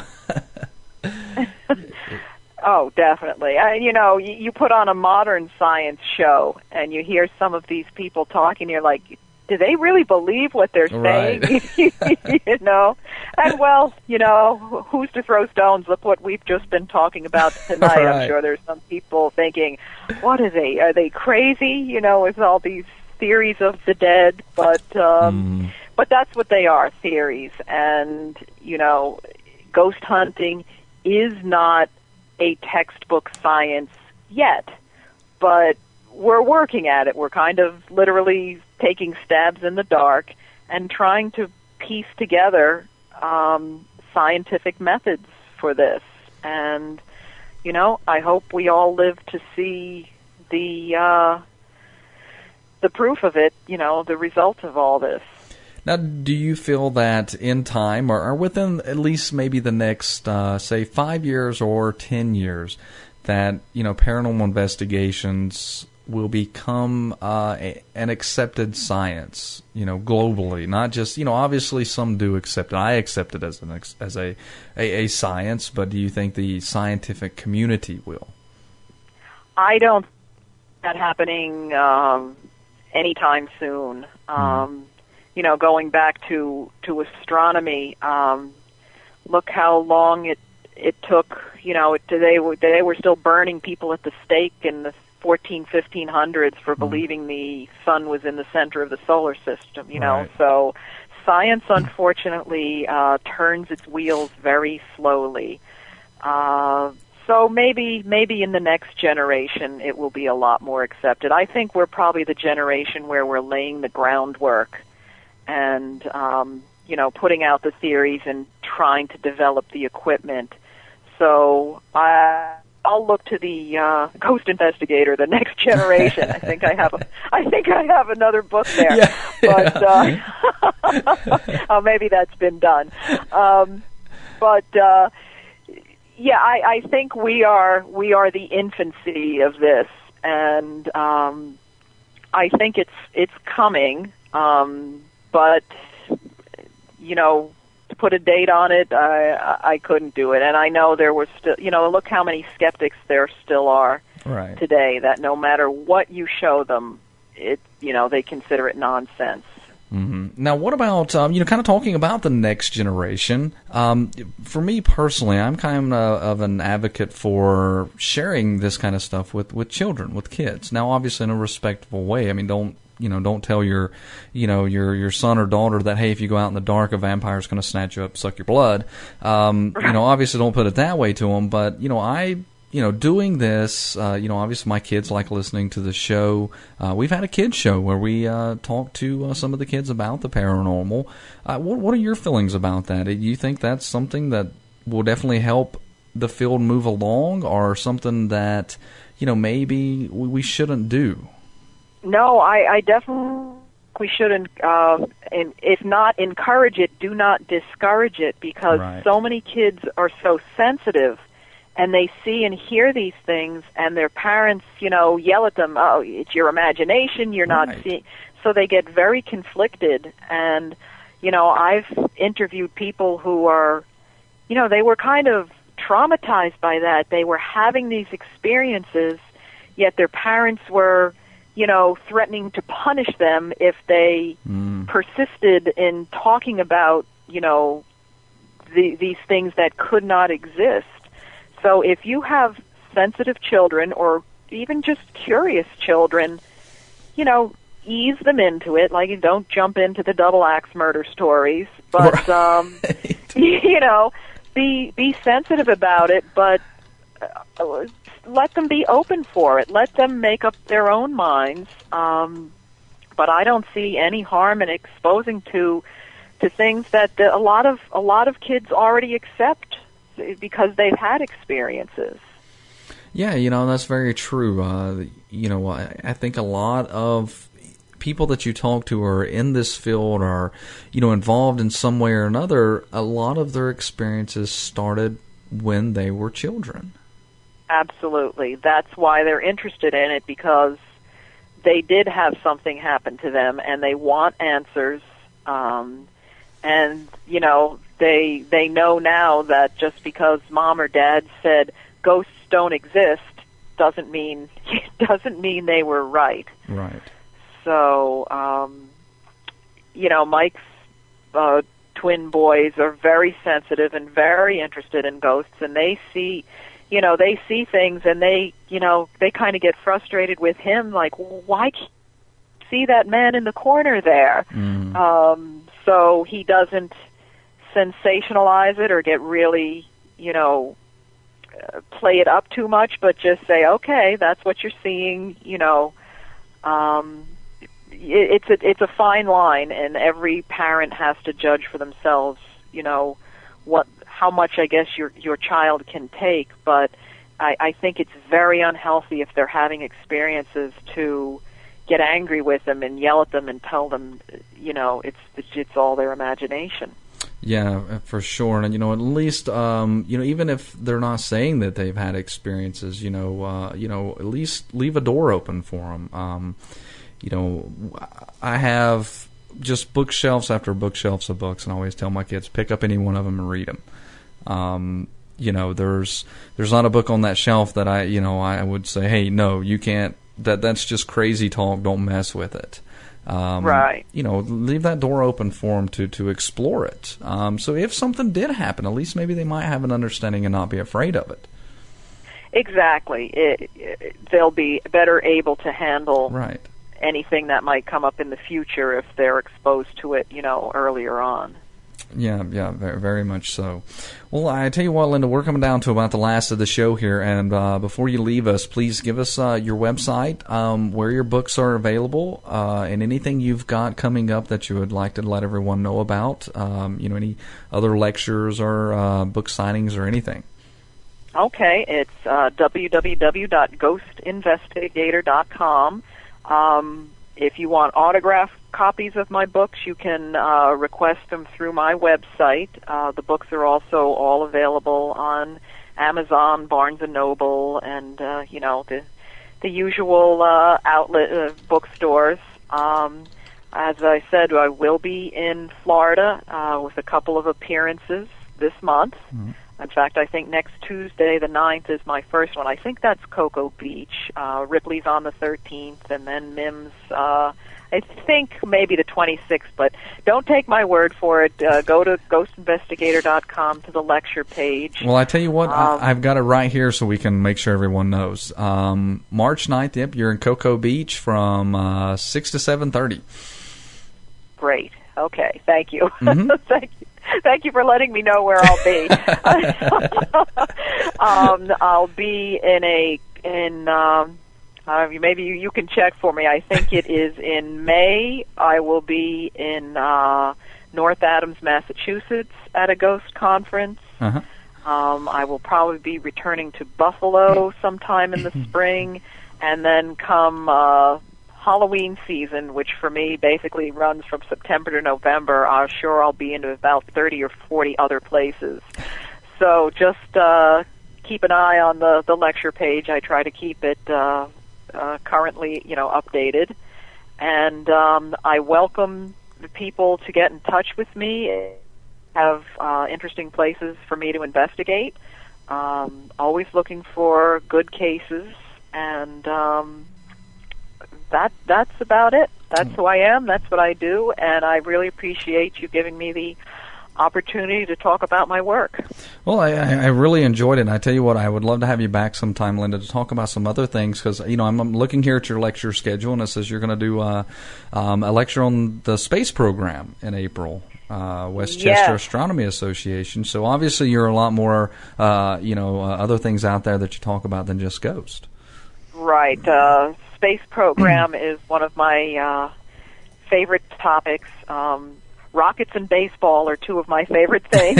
Oh, definitely. I, you know, you, you put on a modern science show and you hear some of these people talking. You're like, do they really believe what they're saying? Right. You know, and well, you know, who's to throw stones? Look what we've just been talking about tonight. Right. I'm sure there's some people thinking, what are they? Are they crazy? You know, with all these theories of the dead. But um, mm. but that's what they are, theories. And you know, ghost hunting is not a textbook science yet, but we're working at it. We're kind of literally taking stabs in the dark and trying to piece together um, scientific methods for this. And, you know, I hope we all live to see the uh, the proof of it, you know, the result of all this. Now, do you feel that in time, or, or within at least maybe the next, uh, say, five years or ten years, that, you know, paranormal investigations will become uh, a, an accepted science, you know, globally? Not just, you know, obviously some do accept it. I accept it as an as a, a a science, but do you think the scientific community will? I don't see that happening um, anytime soon. Um, mm. You know, going back to to astronomy, um, look how long it it took. You know, it, they were they were still burning people at the stake in the fourteen, fifteen hundreds for mm. believing the sun was in the center of the solar system. You know, right. So science, unfortunately, uh, turns its wheels very slowly. Uh, so maybe maybe in the next generation it will be a lot more accepted. I think we're probably the generation where we're laying the groundwork and, um, you know, putting out the theories and trying to develop the equipment. So I I'll look to the uh, Ghost Investigator, The Next Generation. I think I have a, I think I have another book there, yeah, but yeah. Uh, oh, maybe that's been done. Um, but uh, yeah, I, I think we are we are the infancy of this, and um, I think it's it's coming. Um, but you know, to put a date on it, I I couldn't do it, and I know there was still, you know, look how many skeptics there still are Right. today. That no matter what you show them, it you know they consider it nonsense. Mm-hmm. Now, what about, um, you know, kind of talking about the next generation? Um, for me personally, I'm kind of, of an advocate for sharing this kind of stuff with, with children, with kids. Now, obviously in a respectful way. I mean, don't, you know, don't tell your, you know, your, your son or daughter that, hey, if you go out in the dark, a vampire's going to snatch you up, suck your blood. Um, you know, obviously don't put it that way to them, but, you know, I, you know, doing this, uh, you know, obviously my kids like listening to the show. Uh, we've had a kids show where we uh, talk to uh, some of the kids about the paranormal. Uh, what, what are your feelings about that? Do you think that's something that will definitely help the field move along, or something that, you know, maybe we, we shouldn't do? No, I, I definitely we shouldn't. Uh, and if not encourage it, do not discourage it, because Right. so many kids are so sensitive. And they see and hear these things, and their parents, you know, yell at them, oh, it's your imagination, you're not Right. seeing. So they get very conflicted. And, you know, I've interviewed people who are, you know, they were kind of traumatized by that. They were having these experiences, yet their parents were, you know, threatening to punish them if they Mm. persisted in talking about, you know, the, these things that could not exist. So if you have sensitive children, or even just curious children, you know, ease them into it. Like, don't jump into the double axe murder stories, but um, you know, be be sensitive about it. But uh, let them be open for it. Let them make up their own minds. Um, but I don't see any harm in exposing to to things that the, a lot of a lot of kids already accept, because they've had experiences. Yeah, you know, that's very true. Uh, you know, I, I think a lot of people that you talk to are in this field, are, you know, involved in some way or another. A lot of their experiences started when they were children. Absolutely. That's why they're interested in it, because they did have something happen to them, and they want answers. Um, and, you know, They they know now that just because mom or dad said ghosts don't exist doesn't mean doesn't mean they were right. Right. So, um, you know, Mike's uh, twin boys are very sensitive and very interested in ghosts, and they see, you know, they see things, and they, you know, they kind of get frustrated with him, like, why can't you see that man in the corner there? Mm. Um, so he doesn't sensationalize it or get really, you know, uh, play it up too much, but just say, okay, that's what you're seeing, you know. Um, it, it's a it's a fine line, and every parent has to judge for themselves, you know, what how much, I guess, your your child can take. But I, I think it's very unhealthy if they're having experiences to get angry with them and yell at them and tell them, you know, it's it's, it's all their imagination. Yeah, for sure. And, you know, at least, um, you know, even if they're not saying that they've had experiences, you know, uh, you know, at least leave a door open for them. Um, you know, I have just bookshelves after bookshelves of books, and I always tell my kids, pick up any one of them and read them. Um, you know, there's there's not a book on that shelf that I, you know, I would say, hey, no, you can't, that that's just crazy talk, don't mess with it. Um, right. You know, leave that door open for them to, to explore it. Um, so if something did happen, at least maybe they might have an understanding and not be afraid of it. Exactly. It, it, they'll be better able to handle right. anything that might come up in the future if they're exposed to it, you know, earlier on. Yeah, yeah, very, very much so. Well, I tell you what, Linda, we're coming down to about the last of the show here, and uh, before you leave us, please give us uh, your website, um, where your books are available, uh, and anything you've got coming up that you would like to let everyone know about. Um, you know, any other lectures or uh, book signings or anything. Okay, it's uh, w w w dot ghost investigator dot com. Um, if you want autographed copies of my books, you can uh, request them through my website. Uh, the books are also all available on Amazon, Barnes and Noble, and uh, you know the the usual uh, outlet uh, bookstores. Um, as I said, I will be in Florida uh, with a couple of appearances this month. Mm-hmm. In fact, I think next Tuesday, the ninth, is my first one. I think that's Cocoa Beach. Uh, Ripley's on the thirteenth, and then Mims, uh, I think maybe the twenty-sixth, but don't take my word for it. Uh, go to ghost investigator dot com to the lecture page. Well, I tell you what, um, I, I've got it right here so we can make sure everyone knows. Um, March ninth, yep, you're in Cocoa Beach from uh, six to seven thirty. Great. Okay, thank you. Mm-hmm. Thank you. Thank you for letting me know where I'll be. um, I'll be in a in um, uh, maybe you, you can check for me. I think it is in May. I will be in uh, North Adams, Massachusetts, at a ghost conference. Uh-huh. Um, I will probably be returning to Buffalo sometime in the spring, and then come Uh, Halloween season, which for me basically runs from September to November, I'm sure I'll be into about thirty or forty other places. So just uh, keep an eye on the, the lecture page. I try to keep it uh, uh, currently, you know, updated. And um, I welcome the people to get in touch with me, have uh, interesting places for me to investigate. Um, always looking for good cases, and um, That that's about it. That's who I am. That's what I do, and I really appreciate you giving me the opportunity to talk about my work. Well, I, I really enjoyed it, and I tell you what, I would love to have you back sometime, Linda, to talk about some other things, because, you know, I'm, I'm looking here at your lecture schedule, and it says you're going to do uh, um, a lecture on the space program in April. Uh, Westchester yes. Astronomy Association. So obviously you're a lot more, uh, you know, uh, other things out there that you talk about than just Ghost. Right. Uh, space program is one of my uh, favorite topics. Um, rockets and baseball are two of my favorite things.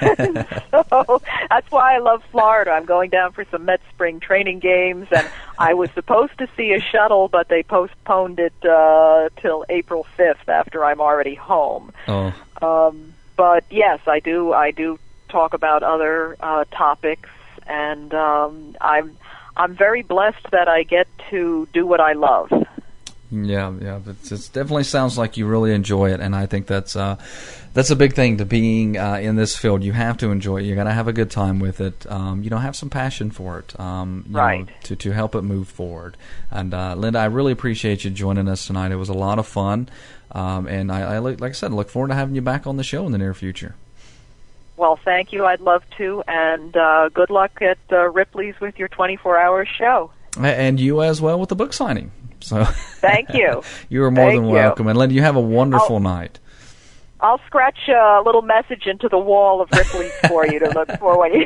So that's why I love Florida. I'm going down for some Mets spring training games, and I was supposed to see a shuttle, but they postponed it uh, till April fifth after I'm already home. Oh. Um, but yes, I do. I do talk about other uh, topics, and um, I'm I'm very blessed that I get to do what I love. Yeah, yeah, it's, it definitely sounds like you really enjoy it, and I think that's uh, that's a big thing to being uh, in this field. You have to enjoy it. You got to have a good time with it. Um, you know, have some passion for it. Um, you right. know, to to help it move forward. And uh, Linda, I really appreciate you joining us tonight. It was a lot of fun, um, and I, I like I said, look forward to having you back on the show in the near future. Well, thank you. I'd love to, and uh, good luck at uh, Ripley's with your twenty-four hour show. And you as well with the book signing. So thank you. You are more thank than you. welcome. And Linda, you have a wonderful I'll, night. I'll scratch a little message into the wall of Ripley's for you to look for when you.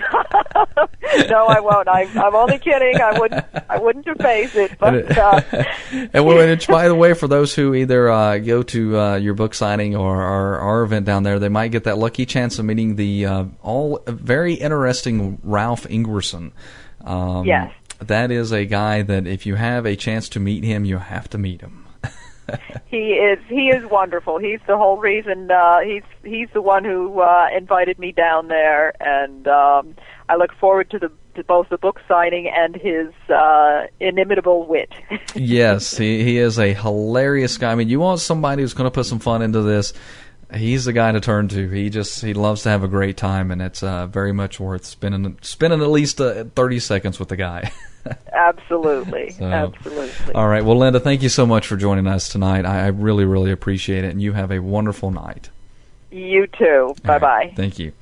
No, I won't. I, I'm only kidding. I wouldn't. I wouldn't deface it. But uh, and well, and by the way, for those who either uh, go to uh, your book signing or our, our event down there, they might get that lucky chance of meeting the uh, all very interesting Ralph Ingwerson. Um, yes. That is a guy that if you have a chance to meet him, you have to meet him. He is he is wonderful. He's the whole reason. Uh, he's he's the one who uh, invited me down there, and um, I look forward to the to both the book signing and his uh, inimitable wit. Yes, he he is a hilarious guy. I mean, you want somebody who's going to put some fun into this. He's the guy to turn to. He just he loves to have a great time, and it's uh, very much worth spending spending at least uh, thirty seconds with the guy. Absolutely, so, absolutely. All right, well, Linda, thank you so much for joining us tonight. I, I really, really appreciate it, and you have a wonderful night. You too. Bye bye. Right, thank you.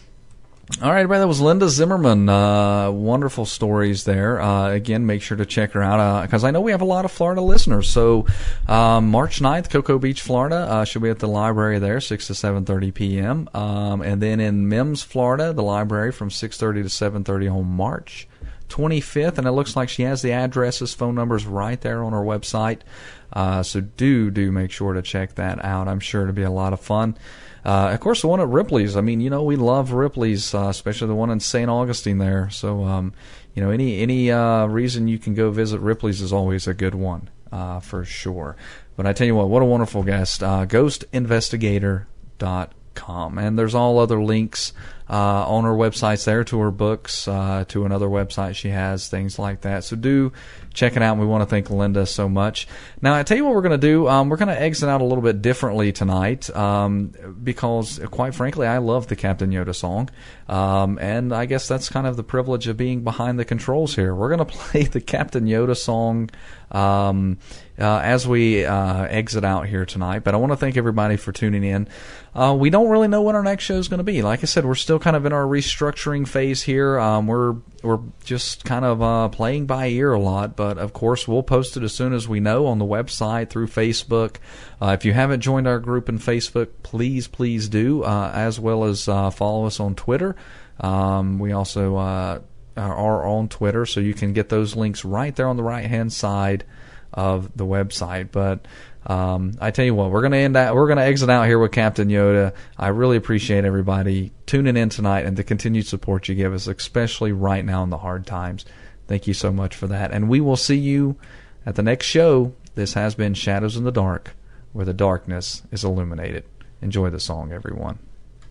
All right, everybody, that was Linda Zimmerman. Uh, wonderful stories there. Uh, again, make sure to check her out because uh, I know we have a lot of Florida listeners. So um, March ninth, Cocoa Beach, Florida. Uh, she'll be at the library there, six to seven thirty p.m. Um, and then in Mims, Florida, the library from six thirty to seven thirty on March twenty-fifth, and it looks like she has the addresses, phone numbers right there on her website. Uh, so do, do make sure to check that out. I'm sure it'll be a lot of fun. Uh, of course, the one at Ripley's, I mean, you know, we love Ripley's, uh, especially the one in Saint Augustine there. So, um, you know, any, any, uh, reason you can go visit Ripley's is always a good one, uh, for sure. But I tell you what, what a wonderful guest, uh, ghost investigator dot com. And there's all other links, uh, on her websites there to her books, uh, to another website she has, things like that. So do check it out, and we want to thank Linda so much. Now, I tell you what we're going to do. Um, we're going to exit out a little bit differently tonight, um, because, quite frankly, I love the Captain Yoda song, um, and I guess that's kind of the privilege of being behind the controls here. We're going to play the Captain Yoda song um, uh, as we uh, exit out here tonight, but I want to thank everybody for tuning in. Uh, we don't really know when our next show is going to be. Like I said, we're still kind of in our restructuring phase here. Um, we're we're just kind of uh, playing by ear a lot, but of course we'll post it as soon as we know on the website, through Facebook. Uh, if you haven't joined our group in Facebook, please, please do, uh, as well as uh, follow us on Twitter. Um, we also uh, are on Twitter, so you can get those links right there on the right-hand side of the website. But um, I tell you what, we're going to end out, we're going to exit out here with Captain Yoda. I really appreciate everybody tuning in tonight and the continued support you give us, especially right now in the hard times. Thank you so much for that. And we will see you at the next show. This has been Shadows in the Dark, where the darkness is illuminated. Enjoy the song, everyone.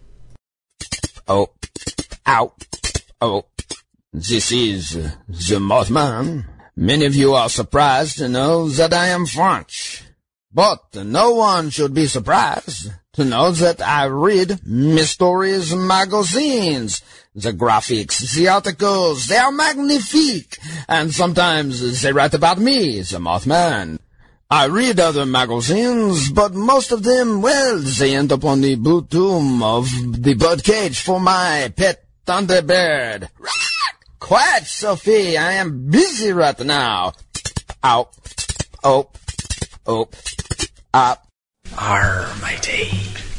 Oh, ow, oh, this is uh, the Mothman. Many of you are surprised to know that I am French. But no one should be surprised to know that I read mysteries magazines. The graphics, the articles, they are magnifique. And sometimes they write about me, the Mothman. I read other magazines, but most of them, well, they end up on the blue tomb of the birdcage for my pet Thunderbird. Quiet, Sophie, I am busy right now. Ow, oh, oh, up. Arr, matey.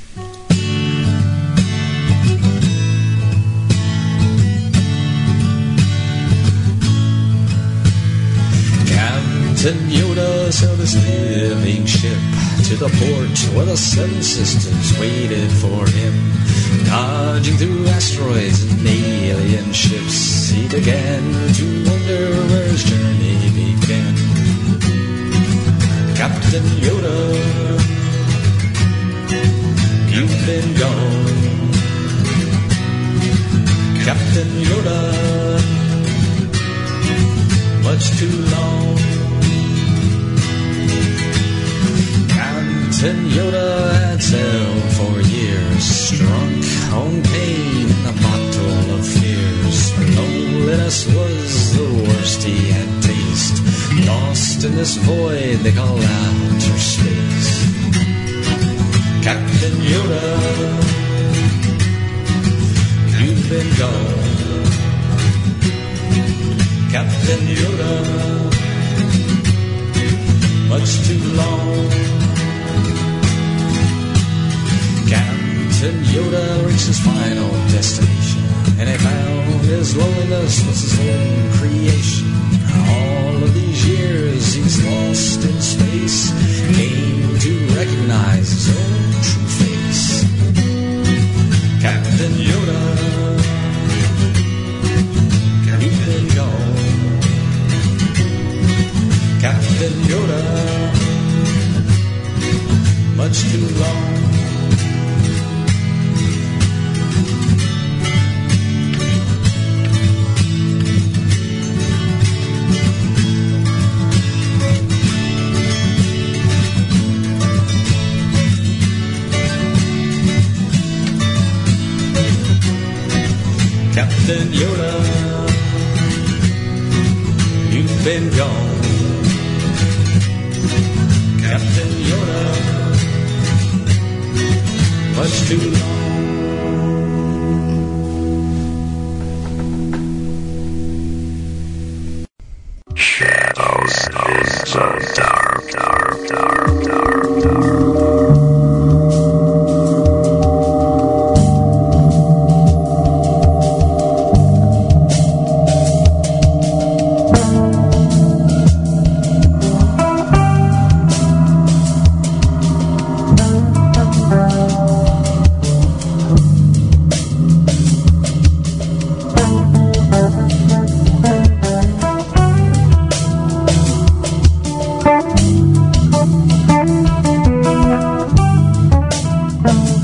Captain Yoda sailed his living ship to the port where the Seven Sisters waited for him. Dodging through asteroids and alien ships, he began to wonder where his journey began. Captain Yoda, you've been gone. Captain Yoda, much too long. Captain Yoda had sailed for years, drunk on pain and a bottle of fears. Loneliness was the worst he had tasted, lost in this void they call outer space. Captain Yoda, you've been gone. Captain Yoda, much too long. Captain Yoda reached his final destination, and he found his loneliness was his own creation. All of these years he's lost in space, came to recognize his own true face. Captain Yoda, you've been gone. Captain Yoda, much too long. Captain Yoda, you've been gone. Captain Yoda, much too long. Shadows is so dark, dark, dark, dark, dark. Thank you.